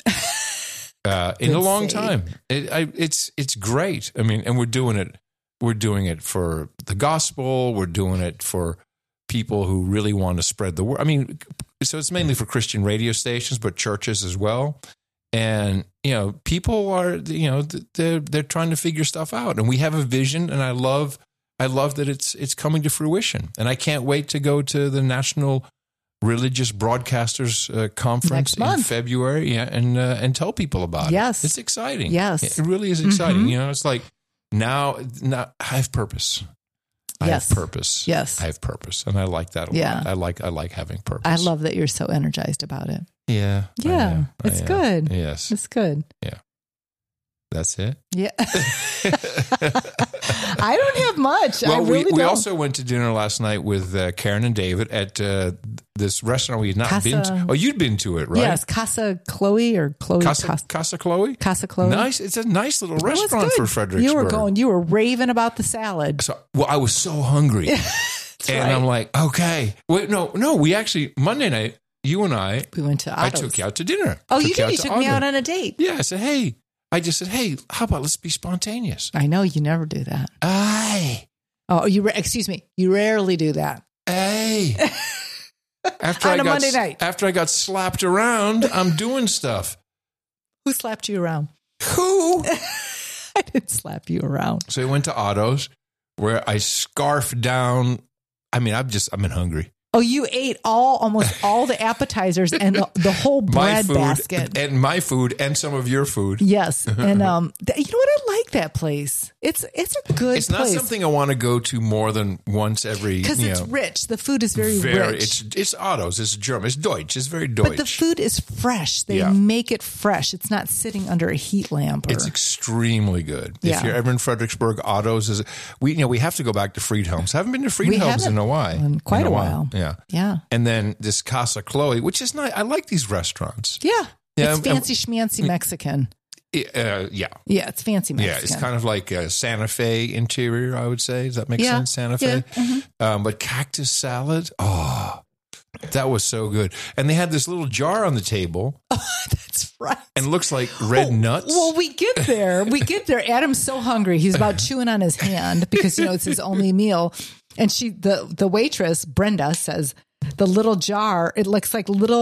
Uh, in a Good long save. time. It, I, it's it's great. I mean, and we're doing it. We're doing it for the gospel. We're doing it for people who really want to spread the word. I mean, so it's mainly for Christian radio stations, but churches as well. And you know, people are you know they're they're trying to figure stuff out, and we have a vision. And I love I love that it's it's coming to fruition. And I can't wait to go to the National Religious Broadcasters uh, Conference Next in month. February, yeah, and uh, and tell people about Yes. it. It's exciting. Yes. It really is exciting. Mhm. You know, it's like now, now I have purpose. I Yes. have purpose. Yes. I have purpose, and I like that a Yeah. lot. I like I like having purpose. I love that you're so energized about it. Yeah. I Yeah, am. I it's am. good. Yes. It's good. That's it. Yeah. I don't have much. I Well, really we, we don't. also went to dinner last night with uh, Karen and David at uh, this restaurant we had not Casa- been to. Oh, you'd been to it, right? Yes, Casa Chloe or Chloe Casa, Casa, Casa Chloe? Casa Chloe. Nice. It's a nice little It was restaurant good. for Fredericksburg. You were going. You were raving about the salad. So, well, I was so hungry. and right. I'm like, okay. Wait, no, no. We actually, Monday night, you and I, We went to I Otto's. took you out to dinner. Oh, you Took did. out You to took me Otto. out on a date. Yeah, I said, hey. I just said, hey, how about let's be spontaneous? I know you never do that. Aye. Oh, you. Ra- excuse me. You rarely do that. Hey. After On I a got, Monday night. After I got slapped around, I'm doing stuff. Who slapped you around? Who? I didn't slap you around. So I went to Otto's where I scarfed down. I mean, I'm just, I've been hungry. Oh, you ate all almost all the appetizers and the, the whole My bread food basket. and my food and some of your food. Yes, and um, th- you know what? I like that place. It's it's a good It's not place something I want to go to more than once every, because you it's know, rich. The food is very, very, rich. it's, it's Otto's, it's German, it's Deutsch, it's very Deutsch. But the food is fresh. They Yeah. make it fresh. It's not sitting under a heat lamp. Or, It's extremely good. Yeah. If you're ever in Fredericksburg, Otto's is, we, you know, we have to go back to Friedhelm's. I haven't been to We Friedhelm's haven't in a while. in quite In a while. Yeah. yeah, And then this Casa Chloe, which is nice. I like these restaurants. yeah. Yeah, It's um, fancy schmancy Mexican. Uh, yeah. Yeah, it's fancy Mexican. Yeah, it's kind of like a Santa Fe interior, I would say. Does that make Yeah. sense? Santa Yeah. Fe. Um, but cactus salad, oh, that was so good. And they had this little jar on the table, That's right. and it looks like red Oh, nuts. Well, we get there. We get there. Adam's so hungry. He's about chewing on his hand because, you know, it's his only meal. And she, the, the waitress, Brenda, says the little jar, it looks like little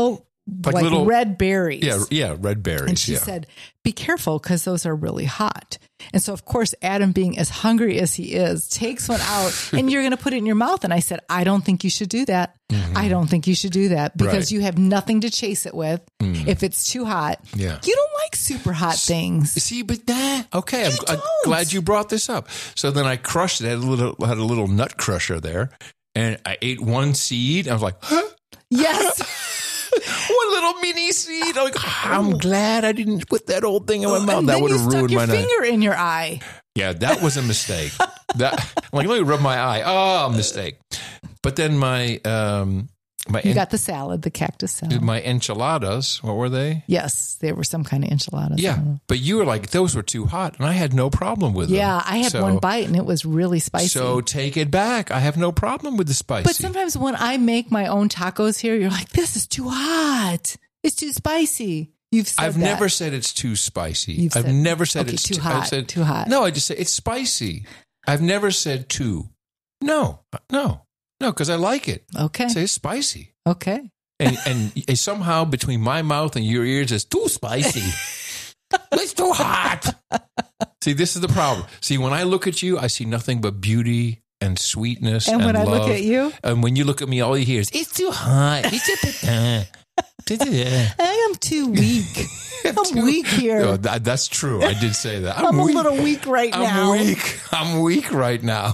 Like like, little- red berries. Yeah, yeah, red berries. And she yeah. said, be careful because those are really hot. And so, of course, Adam, being as hungry as he is, takes one out and you're going to put it in your mouth. And I said, I don't think you should do that. Mm-hmm. I don't think you should do that because Right. you have nothing to chase it with Mm. if it's too hot. Yeah. You don't like super hot things. See, but that okay. I'm, You I'm don't. glad you brought this up. So then I crushed it. I had a little, had a little nut crusher there, and I ate one seed. I was like, huh? Yes. One little mini seed. I'm, like, I'm glad I didn't put that old thing in my mouth. And That then would you have stuck ruined your my night. finger in your eye. Yeah, that was a mistake. That I'm like, let me rub my eye. Oh, mistake. But then my um my You en- got the salad, the cactus salad. my enchiladas. What were they? Yes, there were some kind of enchiladas. I Yeah, don't know. but you were like, those were too hot, and I had no problem with them. Yeah, I had So- one bite and it was really spicy. So take it back. I have no problem with the spicy. But sometimes when I make my own tacos here, you're like, this is too hot. It's too spicy. You've said I've that. never said it's too spicy. You've I've said- never said okay, it's too too hot, I've said, too hot. No, I just say it's spicy. I've never said too. No, no, no, because I like it. Okay. I say it's spicy. Okay. And, and somehow between my mouth and your ears, it's too spicy. It's too hot. See, this is the problem. See, when I look at you, I see nothing but beauty and sweetness. And And, when I love. look at you? And when you look at me, all you hear is, it's too hot. It's a bit, uh, I am too weak. I'm weak here. No, that, that's true. I did say that. I'm, I'm a weak. little weak right I'm now. weak. I'm weak right now.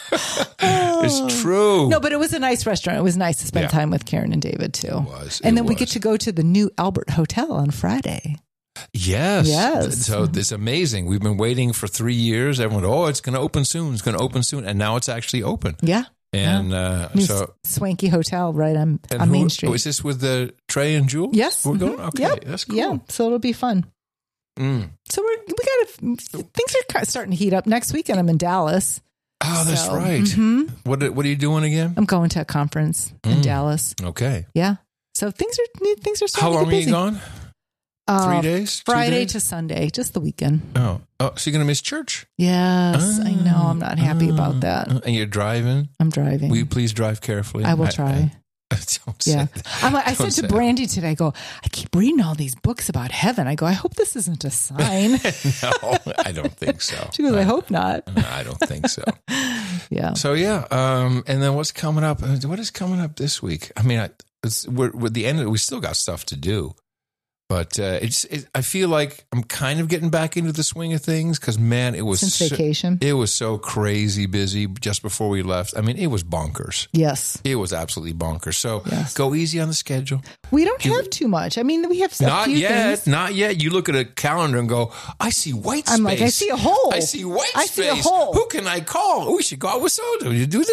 It's true. No, but it was a nice restaurant. It was nice to spend Yeah. time with Karen and David too. It was. And It then we was. get to go to the new Albert Hotel on Friday. Yes. Yes. So it's amazing. We've been waiting for three years. Everyone, oh, it's going to open soon. It's going to open soon. And now it's actually open. Yeah. And uh, New so. swanky hotel right on, And on who- Main Street. oh, is this with the Trey and Jewel? Yes. We're going? Mhm. Okay. Yep. That's cool. Yeah. So it'll be fun. Mm. So we're, we got to, things are kind of starting to heat up. Next weekend, I'm in Dallas. Oh, that's So, right. mhm. What, what are you doing again? I'm going to a conference in Mm. Dallas. Okay. Yeah. So things are, things are How starting long to are get you busy. gone? Uh, Three days? Two Friday days? to Sunday, just the weekend. Oh. Oh, so you're going to miss church? Yes, I know. I'm not happy about that. And you're driving? I'm driving. Will you please drive carefully? I will try. don't say Yeah. that. I'm like, I Don't said to say Brandy today, I go, I keep reading all these books about heaven. I go, I hope this isn't a sign. No, I don't think so. She goes, I hope not. I don't think so. Yeah. So yeah, um, and then what's coming up? What is coming up this week? I mean, I, it's, we're with the end. Of, we still got stuff to do, but uh, it's. It, I feel like I'm kind of getting back into the swing of things because man, it was Since so, vacation. It was so crazy busy just before we left. I mean, it was bonkers. Yes. It was absolutely bonkers. So Yes. go easy on the schedule. We don't You- have too much. I mean, we have a Not few yet. things. Not yet. You look at a calendar and go, I see white space. I'm like, I see a hole. I see white I space. see a hole. Who can I call? Oh, we should go out with so You do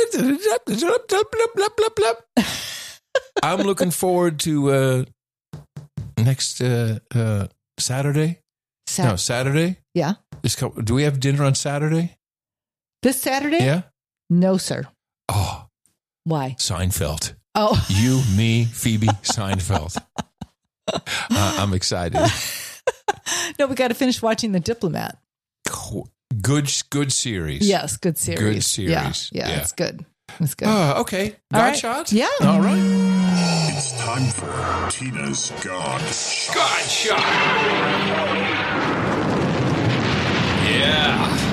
that. I'm looking forward to uh, next uh, uh, Saturday. Sat- No, Saturday. Yeah. This co- do we have dinner on Saturday? This Saturday? Yeah. No, sir. Oh, Why? Seinfeld. Oh, You, me, Phoebe, Seinfeld. Uh, I'm excited. no, we got to finish watching The Diplomat. Good, good series. Yes, good series. Good series. Yeah, yeah, Yeah. it's good. It's good. Oh, okay. All God right. shot? Yeah. All right. It's time for Tina's God Shot. God shot. Yeah.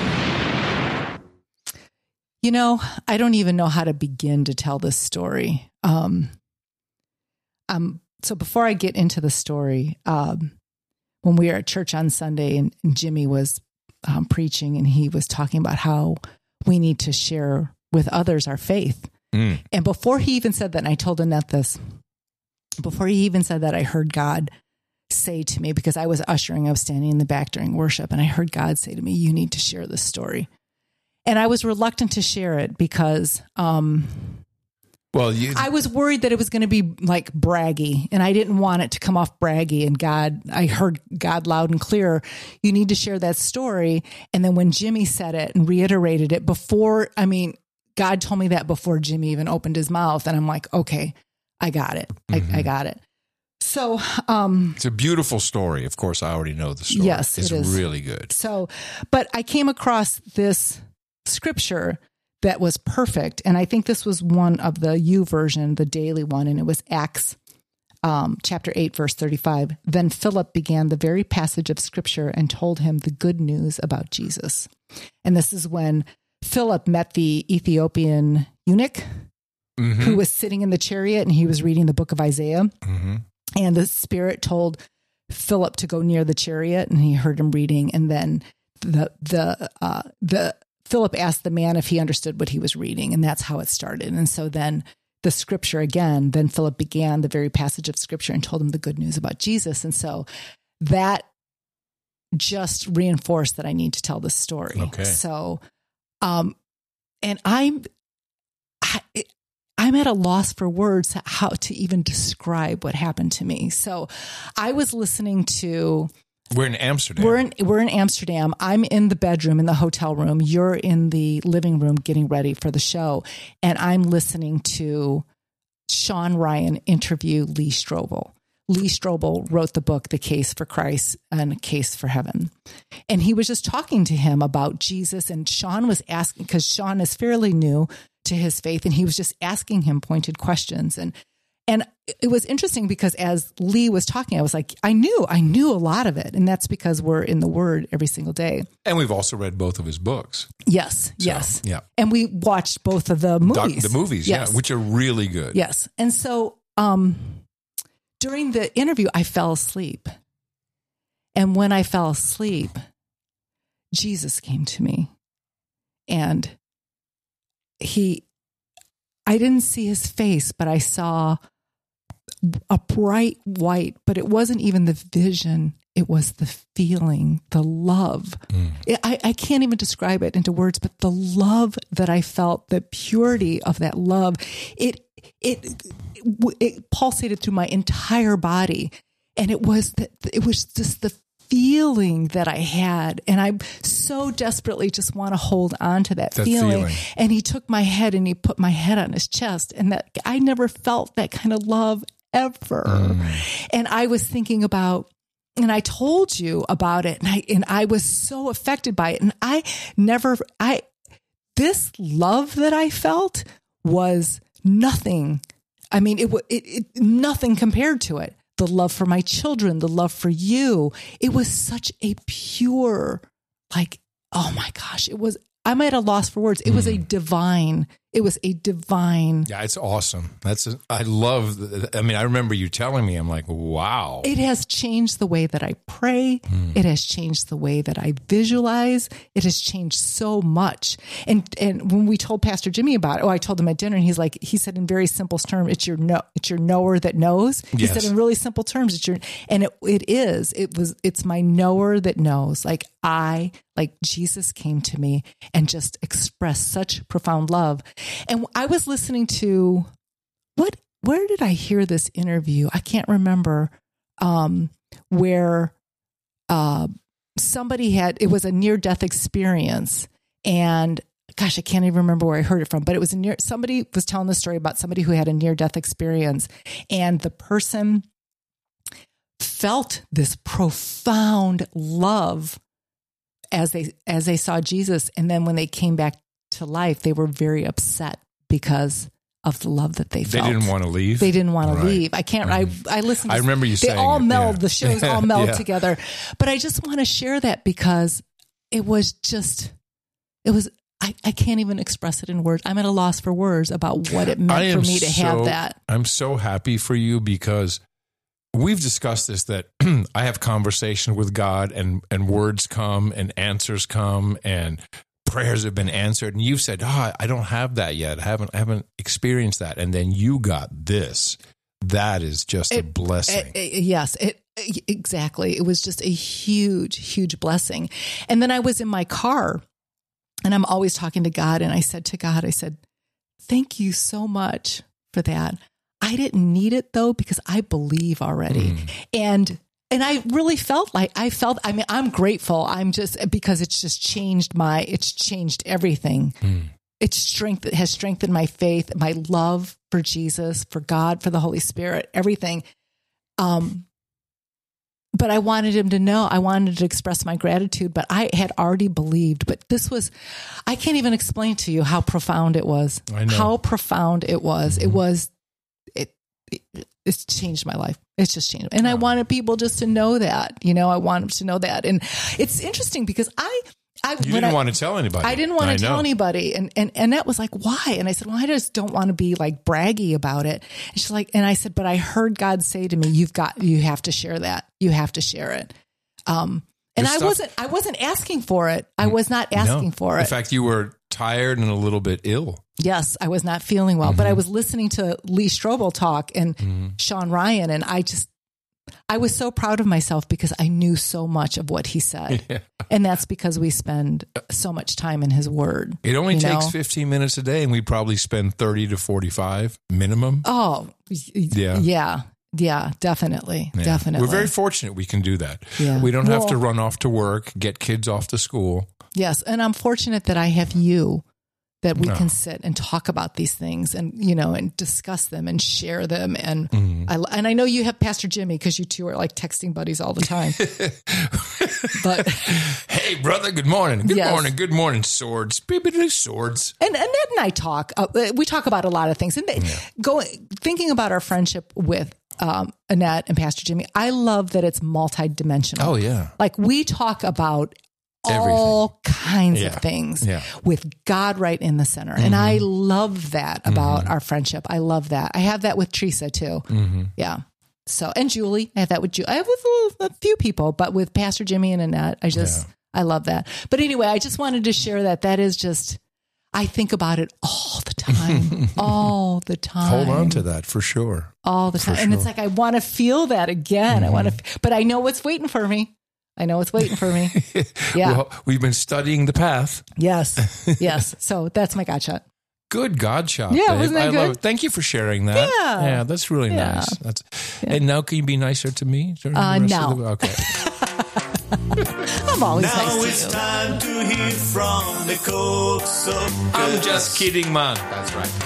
You know, I don't even know how to begin to tell this story. Um, um, so before I get into the story, um, when we were at church on Sunday and, and Jimmy was um, preaching and he was talking about how we need to share with others our faith. Mm. And before he even said that, and I told Annette this, before he even said that, I heard God say to me, because I was ushering, I was standing in the back during worship, and I heard God say to me, you need to share this story. And I was reluctant to share it because um, Well, you, I was worried that it was going to be like braggy, and I didn't want it to come off braggy. And God, I heard God loud and clear, you need to share that story. And then when Jimmy said it and reiterated it before, I mean, God told me that before Jimmy even opened his mouth. And I'm like, okay, I got it. Mm-hmm. I, I got it. So, um, it's a beautiful story. Of course, I already know the story. Yes, it's it is. really good. So, but I came across this scripture that was perfect. And I think this was one of the U version, the daily one. And it was Acts um, chapter eight, verse thirty-five. Then Philip began the very passage of scripture and told him the good news about Jesus. And this is when Philip met the Ethiopian eunuch mm-hmm. who was sitting in the chariot, and he was reading the book of Isaiah. Mm-hmm. And the Spirit told Philip to go near the chariot, and he heard him reading. And then the the uh, the Philip asked the man if he understood what he was reading, and that's how it started. And so then the scripture again, then Philip began the very passage of scripture and told him the good news about Jesus. And so that just reinforced that I need to tell this story. Okay. So, um, and I'm, I, I'm at a loss for words how to even describe what happened to me. So I was listening to, We're in Amsterdam. We're in we're in Amsterdam. I'm in the bedroom in the hotel room. You're in the living room getting ready for the show, and I'm listening to Sean Ryan interview Lee Strobel. Lee Strobel wrote the book The Case for Christ and A Case for Heaven, and he was just talking to him about Jesus. And Sean was asking, because Sean is fairly new to his faith, and he was just asking him pointed questions. And And it was interesting because as Lee was talking, I was like, I knew, I knew a lot of it. And that's because we're in the Word every single day. And we've also read both of his books. Yes, So, yes. yeah. And we watched both of the movies. Doc, the movies, Yes. yeah, which are really good. Yes. And so um, during the interview, I fell asleep. And when I fell asleep, Jesus came to me. And he, I didn't see his face, but I saw a bright white, but it wasn't even the vision. It was the feeling, the love. Mm. It, I, I can't even describe it into words, but the love that I felt, the purity of that love, it, it, it, it pulsated through my entire body. And it was that, it was just the feeling that I had. And I so desperately just want to hold on to that, that feeling. feeling. And he took my head and he put my head on his chest. And that I never felt that kind of love ever. Mm. And I was thinking about, and I told you about it, and I, and I was so affected by it. And I never, I, this love that I felt was nothing. I mean, it was it, it, nothing compared to it. The love for my children, the love for you. It was such a pure, like, oh my gosh, it was, I'm at a loss for words. It was a divine, it was a divine. Yeah, it's awesome. That's, a, I love, the, I mean, I remember you telling me, I'm like, wow. It has changed the way that I pray. Mm. It has changed the way that I visualize. It has changed so much. And and when we told Pastor Jimmy about it, oh, I told him at dinner, and he's like, he said in very simple terms, it's your no, it's your knower that knows. He yes. said in really simple terms, it's your, and it it is, it was, it's my knower that knows. Like I, like Jesus came to me and just expressed such profound love. And I was listening to what, where did I hear this interview? I can't remember, um, where, uh, somebody had, it was a near death experience, and gosh, I can't even remember where I heard it from, but it was a near, somebody was telling the story about somebody who had a near death experience, and the person felt this profound love as they, as they saw Jesus. And then when they came back to life, they were very upset because of the love that they felt. They didn't want to leave. They didn't want right. to leave. I can't, mm-hmm. I, I listened to, I remember you they saying all it, meld, yeah. the shows all meld yeah. together. But I just want to share that because it was just, it was, I, I can't even express it in words. I'm at a loss for words about what it meant for me to so, have that. I'm so happy for you because we've discussed this, that I have conversation with God, and, and words come and answers come and prayers have been answered. And you've said, oh, I don't have that yet. I haven't, I haven't experienced that. And then you got this. That is just it, a blessing. It, it, yes, it, exactly. It was just a huge, huge blessing. And then I was in my car, and I'm always talking to God. And I said to God, I said, thank you so much for that. I didn't need it though, because I believe already. Mm. And, and I really felt like I felt, I mean, I'm grateful. I'm just, because it's just changed my, it's changed everything. Mm. It's strength, it has strengthened my faith, my love for Jesus, for God, for the Holy Spirit, everything. Um, but I wanted him to know, I wanted to express my gratitude, but I had already believed. But this was, I can't even explain to you how profound it was. I know. How profound it was. Mm-hmm. It was, it, it, it's changed my life. It's just changed. And I wanted people just to know that, you know, I want them to know that. And it's interesting because I, I, You when didn't I, want to tell anybody. I didn't want to I tell know. anybody. And, and, and that was like, why? And I said, well, I just don't want to be like braggy about it. And she's like, and I said, but I heard God say to me, you've got, you have to share that. You have to share it. Um, and Good I stuff. wasn't, I wasn't asking for it. I was not asking No. for it. In fact, you were tired and a little bit ill. Yes, I was not feeling well, Mm-hmm. but I was listening to Lee Strobel talk and Mm-hmm. Sean Ryan. And I just, I was so proud of myself because I knew so much of what he said. Yeah. And that's because we spend so much time in his word. It only you takes know? fifteen minutes a day, and we'd probably spend thirty to forty-five minimum. Oh, Yeah. yeah. Yeah. Yeah, definitely. Yeah. Definitely. We're very fortunate we can do that. Yeah. We don't have Well- to run off to work, get kids off to school. Yes. And I'm fortunate that I have you, that we Oh. can sit and talk about these things and, you know, and discuss them and share them. And Mm-hmm. I, and I know you have Pastor Jimmy because you two are like texting buddies all the time. But, Hey, brother, good morning. Good Yes. morning. Good morning, swords. Bibbidi swords. and Annette and I talk, uh, we talk about a lot of things and they, going, thinking about our friendship with um, Annette and Pastor Jimmy. I love that it's multidimensional. Oh, yeah. Like we talk about all kinds Yeah. of things Yeah. with God right in the center. And I love that about our friendship. I love that. I have that with Teresa too. Mm-hmm. Yeah. So, and Julie, I have that with Julie. I have with a, little, a few people, but with Pastor Jimmy and Annette, I just, I love that. But anyway, I just wanted to share that. That is just, I think about it all the time, all the time. Hold on to that for sure. all the time. And it's like, I want to feel that again. I want to, but I know what's waiting for me. I know what's waiting for me. Yeah. Well, we've been studying the path. Yes. Yes. So that's my God shot. Good God shot. Yeah, babe. wasn't that I good? love it. Thank you for sharing that. Yeah. Yeah, that's really Yeah. nice. That's And now can you be nicer to me? during the Uh, rest no. of the- okay. I'm always Now nice it's to you. time to hear from the cocksuckers. I'm just kidding, man. That's right.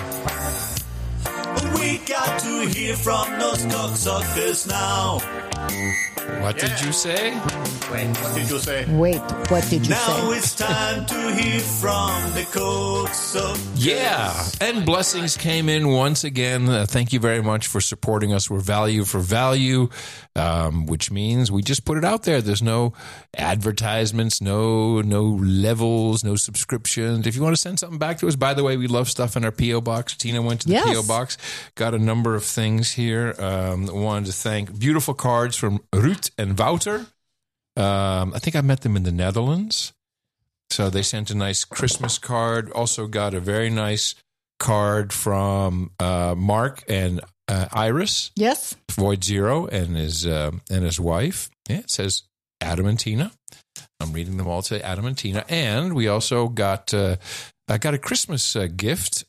We got to hear from those cocksuckers now. What did you say? Wait, what did you say? Wait, what did you Now say? it's time to hear from the cocksuckers. Yeah, and blessings came in once again. Uh, thank you very much for supporting us. We're value for value, um, which means we just put it out there. There's no advertisements, no no levels, no subscriptions. If you want to send something back to us, by the way, we love stuff in our P O box. Tina went to the Yes. P O box, got a number of things here. Um, wanted to thank beautiful cards from Ruud and Wouter. Um, I think I met them in the Netherlands. So they sent a nice Christmas card. Also got a very nice card from uh, Mark and uh, Iris, Yes. Void Zero, and his uh, and his wife. Yeah, it says Adam and Tina. I'm reading them all today, Adam and Tina. And we also got uh, I got a Christmas uh, gift,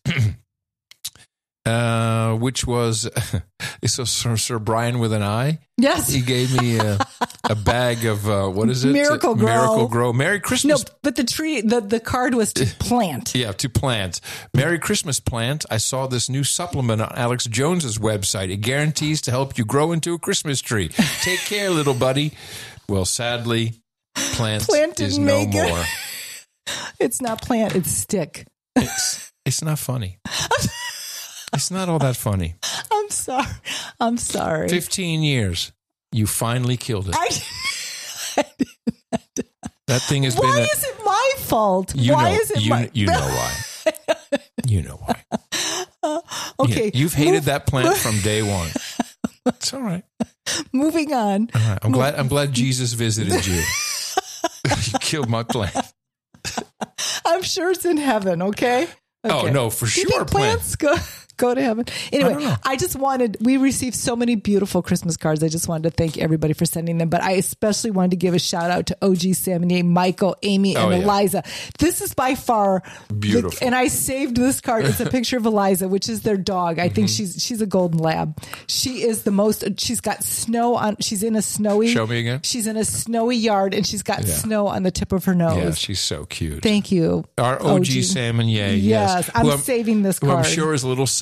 uh, which was it's a Sir, Sir Brian with an eye. Yes. He gave me a, a bag of uh, what is it? Miracle Grow. Miracle Grow. Merry No, Christmas. but the tree, the, the card was to plant. Yeah, to plant. Merry Christmas, plant. I saw this new supplement on Alex Jones's website. It guarantees to help you grow into a Christmas tree. Take care, little buddy. Well, sadly, plant, Plant is didn't no make it. more. It's not plant, it's stick. It's, it's not funny. It's not all that funny. I'm sorry. I'm sorry. fifteen years. You finally killed it. I, That thing has why been a, is it my fault? you why know, is it you, my you know why. You know why. Okay. Yeah, you've hated move- that plant from day one. It's all right. Moving on. All right. I'm glad. I'm glad Jesus visited you. You killed my plant. I'm sure it's in heaven, okay? Oh, Okay. no, for Do you sure, think plant. plants go, go to heaven? Anyway, don't know. I, just wanted, we received so many beautiful Christmas cards. I just wanted to thank everybody for sending them. But I especially wanted to give a shout out to O G Sammy, Michael, Amy, and Oh, yeah. Eliza. This is by far Beautiful. The, and I saved this card. It's a picture of Eliza, which is their dog. I think Mm-hmm. she's she's a golden lab. She is the most, she's got snow on, she's in a snowy. Show me again. She's in a snowy yard and she's got Yeah. snow on the tip of her nose. Yeah, she's so cute. Thank you. Our O G Salmon, yeah, yes. Yes, I'm Who saving this who I'm card. sure is a little sad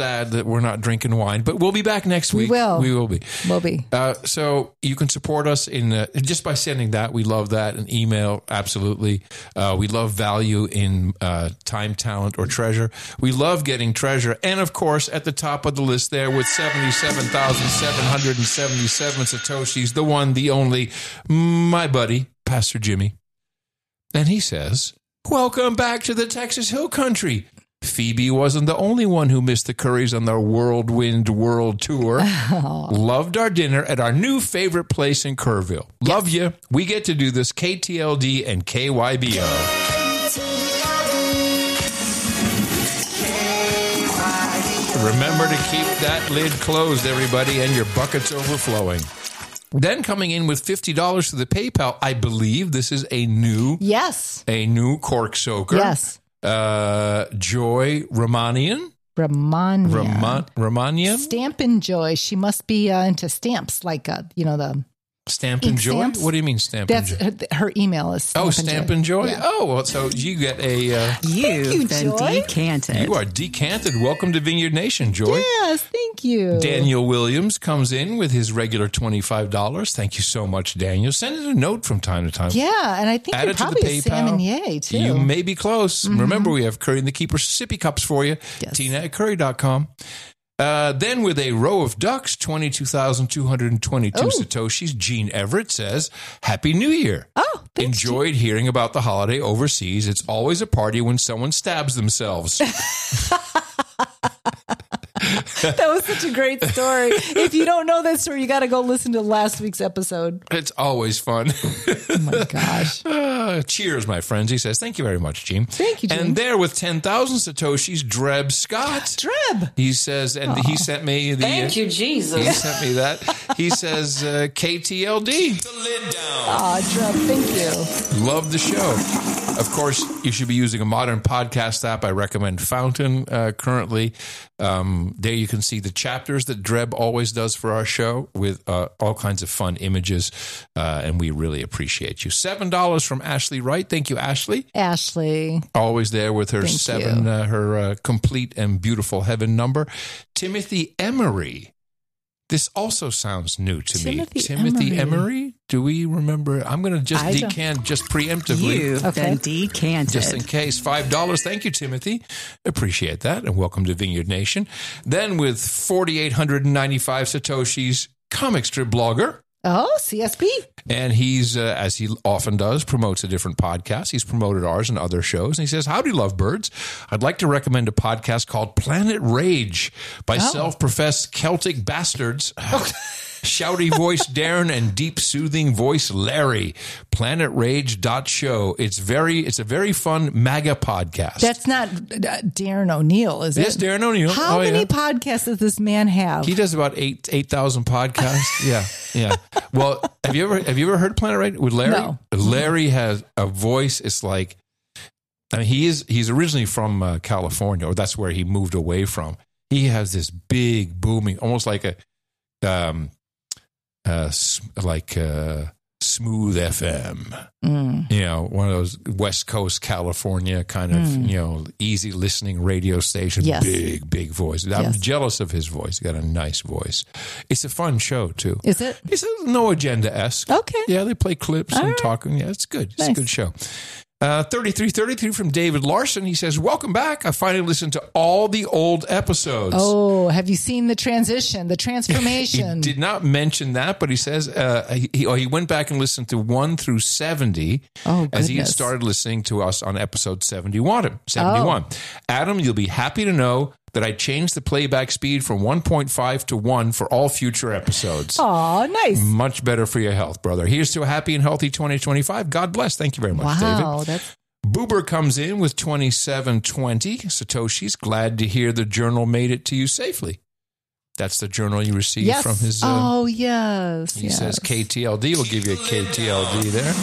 sad that we're not drinking wine, but we'll be back next We week. will. We will be. Will be. Uh, so you can support us in uh, just by sending that. We love that. An email, absolutely. Uh, we love value in uh, time, talent, or treasure. We love getting treasure. And, of course, at the top of the list there with seventy-seven thousand seven hundred seventy-seven Satoshis, the one, the only, my buddy, Pastor Jimmy. And he says, welcome back to the Texas Hill Country. Phoebe wasn't the only one who missed the Currys on their Whirlwind World Tour. Oh. Loved our dinner at our new favorite place in Kerrville. Yes. Love you. We get to do this. K T L D and K Y B O. Remember to keep that lid closed, everybody, and your buckets overflowing. Then coming in with fifty dollars to the PayPal, I believe this is a new, yes, a new cork soaker. Yes, uh, Joy Romanian. Romania. Rama- Romanian? Stampin' Joy. She must be uh, into stamps, like uh, you know the. Stampin' Joy? Stamps? What do you mean Stampin' That's Joy? her, her email is Stampin' Oh, Stampin' Joy? Joy? Yeah. Oh, well, so you get a... Uh, You've you, been Joy. decanted. You are decanted. Welcome to Vineyard Nation, Joy. Yes, thank you. Daniel Williams comes in with his regular twenty-five dollars. Thank you so much, Daniel. Send us a note from time to time. Yeah, and I think Add you're it to the probably a PayPal. salmon yay, too. You may be close. Mm-hmm. Remember, we have Curry and the Keeper sippy cups for you. Yes. Tina at curry dot com. Uh, then with a row of ducks, twenty-two thousand two hundred twenty-two Ooh. Satoshis, Gene Everett says, Happy New Year. Oh, thanks, Enjoyed Gene. hearing about the holiday overseas. It's always a party when someone stabs themselves. That was such a great story. If you don't know that story, you got to go listen to last week's episode. It's always fun. Oh, my gosh. Uh, cheers, my friends. He says, thank you very much, Gene. Thank you, Gene. And there with ten thousand Satoshis, Dreb Scott. Dreb. He says, and Aww. he sent me the... Thank you, He Jesus. sent me that. He says, uh, K T L D. The lid down. Aw, Dreb, thank you. Love the show. Of course, you should be using a modern podcast app. I recommend Fountain uh, currently. Um, there you can see the chapters that Dreb always does for our show with uh, all kinds of fun images, uh, and we really appreciate you. seven dollars from Ashley Wright. Thank you, Ashley. Ashley. Always there with her Thank seven, you. uh, her uh, complete and beautiful heaven number. Timothy Emery. This also sounds new to Timothy me. Timothy Emery. Emery? Do we remember? I'm going to just I don't- decant just preemptively. You've Okay. been decanted. Just in case. five dollars. Thank you, Timothy. Appreciate that. And welcome to Vineyard Nation. Then with four thousand eight hundred ninety-five Satoshis, comic strip blogger. Oh, C S P. And he's, uh, as he often does, promotes a different podcast. He's promoted ours and other shows. And he says, howdy, lovebirds. I'd like to recommend a podcast called Planet Rage by Oh. self-professed Celtic bastards. Shouty voice Darren and deep soothing voice Larry. planet rage dot show. It's very, it's a very fun MAGA podcast. That's not uh, Darren O'Neill, is Yes, it? Darren O'Neill. How Oh, many yeah. podcasts does this man have? He does about eight eight thousand podcasts. Yeah, yeah. Well, have you ever have you ever heard Planet Rage with Larry? No. Larry has a voice. It's like, I mean, he is he's originally from uh, California, or that's where he moved away from. He has this big booming, almost like a, um, uh, s- like uh, smooth F M. Mm. You know, one of those West Coast California kind of, Mm. you know, easy listening radio station. Yes. Big, big voice. I'm Yes. jealous of his voice. He got a nice voice. It's a fun show, too. Is it? It's a no agenda esque. Okay. Yeah, they play clips All and right. talking. Yeah, it's good. It's a Nice. good show. Uh, thirty-three thirty-three from David Larson. He says, welcome back. I finally listened to all the old episodes. Oh, have you seen the transition, the He transformation? did not mention that, but he says uh, he, he, oh, he went back and listened to one through seventy Oh, as he had goodness. started listening to us on episode seventy-one. seventy-one. Oh. Adam, you'll be happy to know that I changed the playback speed from one point five to one for all future episodes. Oh, nice. Much better for your health, brother. Here's to a happy and healthy twenty twenty-five. God bless. Thank you very much, Wow, David. that's Boober comes in with twenty-seven twenty. Satoshi's glad to hear the journal made it to you safely. That's the journal you received yes. from his... Uh, oh, yes. he yes. says K T L D. We'll give you a K T L D there.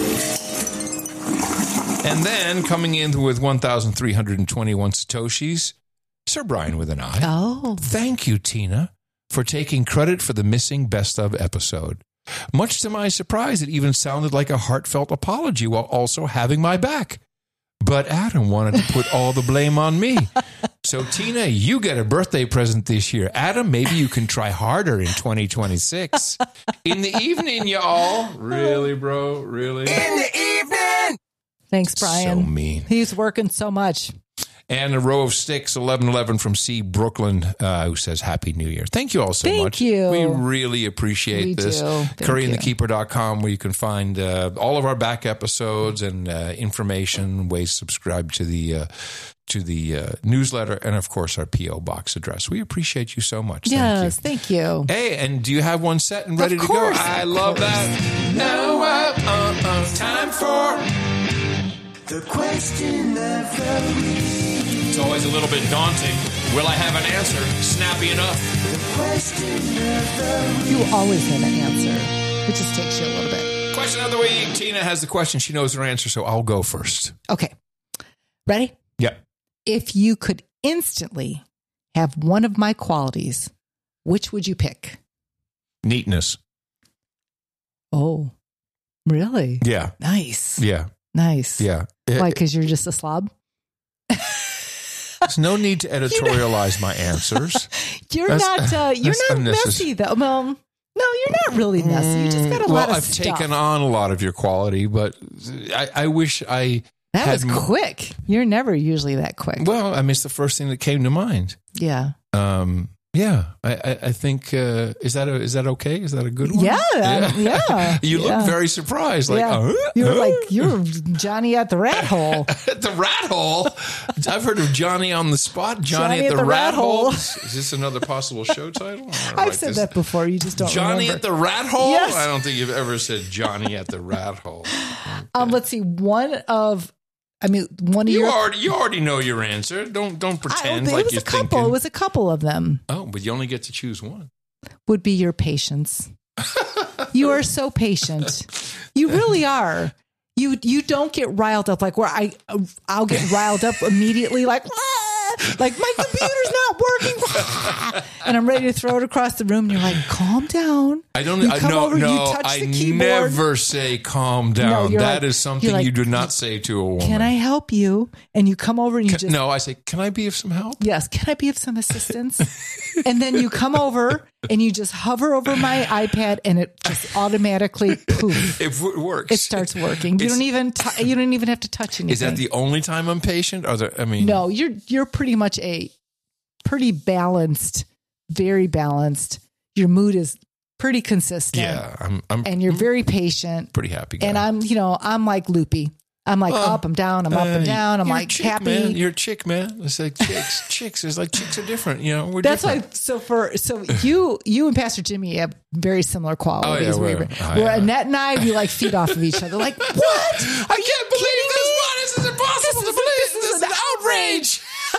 And then coming in with one thousand three hundred twenty-one Satoshis, Sir Brian with an I. Oh, Thank you, Tina, for taking credit for the missing best of episode. Much to my surprise, it even sounded like a heartfelt apology while also having my back. But Adam wanted to put all the blame on me. So, Tina, you get a birthday present this year. Adam, maybe you can try harder in twenty twenty-six. In the evening, y'all. Really, bro? Really? In the evening. Thanks, Brian. So mean. He's working so much. And a row of sticks, eleven eleven from C. Brooklyn, uh, who says Happy New Year. Thank you all so Thank much. you. We really appreciate We this. do. Thank curry and the you. keeper dot com, where you can find uh, all of our back episodes and uh, information, ways to subscribe to the uh, to the uh, newsletter, and, of course, our P O box address. We appreciate you so much. Yes, Thank you. thank you. Hey, and do you have one set and ready Of to course, go? I of love course. that. Now, uh, uh, uh, time for... The question of the week. It's always a little bit daunting. Will I have an answer snappy enough? The question of the week. You always have an answer. It just takes you a little bit. Question of the week. Tina has the question. She knows her answer, so I'll go first. Okay. Ready? Yeah. If you could instantly have one of my qualities, which would you pick? Neatness. Oh, really? Yeah. Nice. Yeah. Nice. Yeah. Why? Because you're just a slob? There's no need to editorialize my answers. You're That's- not. Uh, you're that's not unnecessary. messy though. Well, no, you're not really messy. You just got a well, lot of I've stuff. taken on a lot of your quality, but I, I wish I that had was mo- quick. You're never usually that quick. Well, I missed the first thing that came to mind. Yeah. Um, yeah, I, I, I think uh, is that a, is that okay? Is that a good one? Yeah. um, Yeah. You yeah. look very surprised, like Yeah. uh, You're uh? like you're Johnny at the rat hole. At the rat hole. I've heard of Johnny on the spot. Johnny, at, the, rat, hole. Is this another possible show title? I've said that before. You just don't Johnny remember. at the rat hole? Yes. I don't think you've ever said Johnny at the rat hole. Um, let's see. One of, I mean, one of You your. already you already know your answer. Don't don't I, pretend it like was you're a couple. thinking. It was a couple of them. Oh, but you only get to choose one. Would be your patience. You are so patient. You really are. You you don't get riled up like where I I'll get riled up immediately like "Ah!" like my computer's not working and I'm ready to throw it across the room and you're like calm down. I don't. You I, come no, over, you no. touch I the keyboard. never say calm down. you're That like- is something you're like, you do not say to a woman. Can I help you? And you come over and you just No, I say, can I be of some help? yes, can I be of some assistance? And then you come over and you just hover over my iPad and it just automatically poof. It w- works. It starts working. You It's- don't even t- you don't even have to touch anything. Is that the only time I'm patient? Or there, I mean, No, you're you're pretty much a pretty balanced, very balanced. Your mood is pretty consistent. Yeah, I'm. I'm And you're very patient. pretty happy. Guy. And I'm, you know, I'm like loopy. I'm like Uh, up, I'm down, I'm up and Uh, down. I'm you're a like chick, happy. Man. You're a chick, man. It's like chicks. chicks. It's like chicks are different. You know, we're That's different. why. So for so you you and Pastor Jimmy have very similar qualities. Oh, yeah, where we're- oh, where yeah. Annette and I, we like feed off of each other. Like what? I can't believe this one. This is impossible This to is- believe. this This is is an outrage.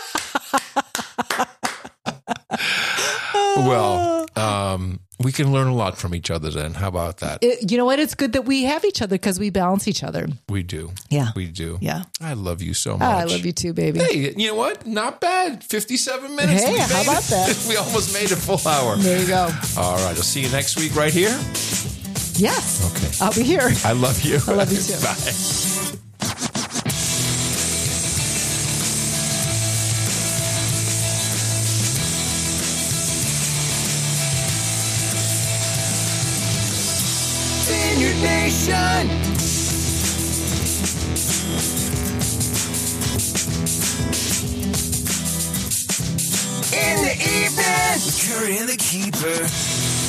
Well, um, we can learn a lot from each other then. How about that? It, you know what? It's good that we have each other because we balance each other. We do. Yeah. We do. Yeah. I love you so much. Ah, I love you too, baby. Hey, you know what? Not bad. fifty-seven minutes. Hey, We how made about it. that? We almost made a full hour. There you go. All right. I'll see you next week right here. Yes. Okay. I'll be here. I love you. I love you too. Bye. Vineyard Nation. In the evening. Curry and the keeper.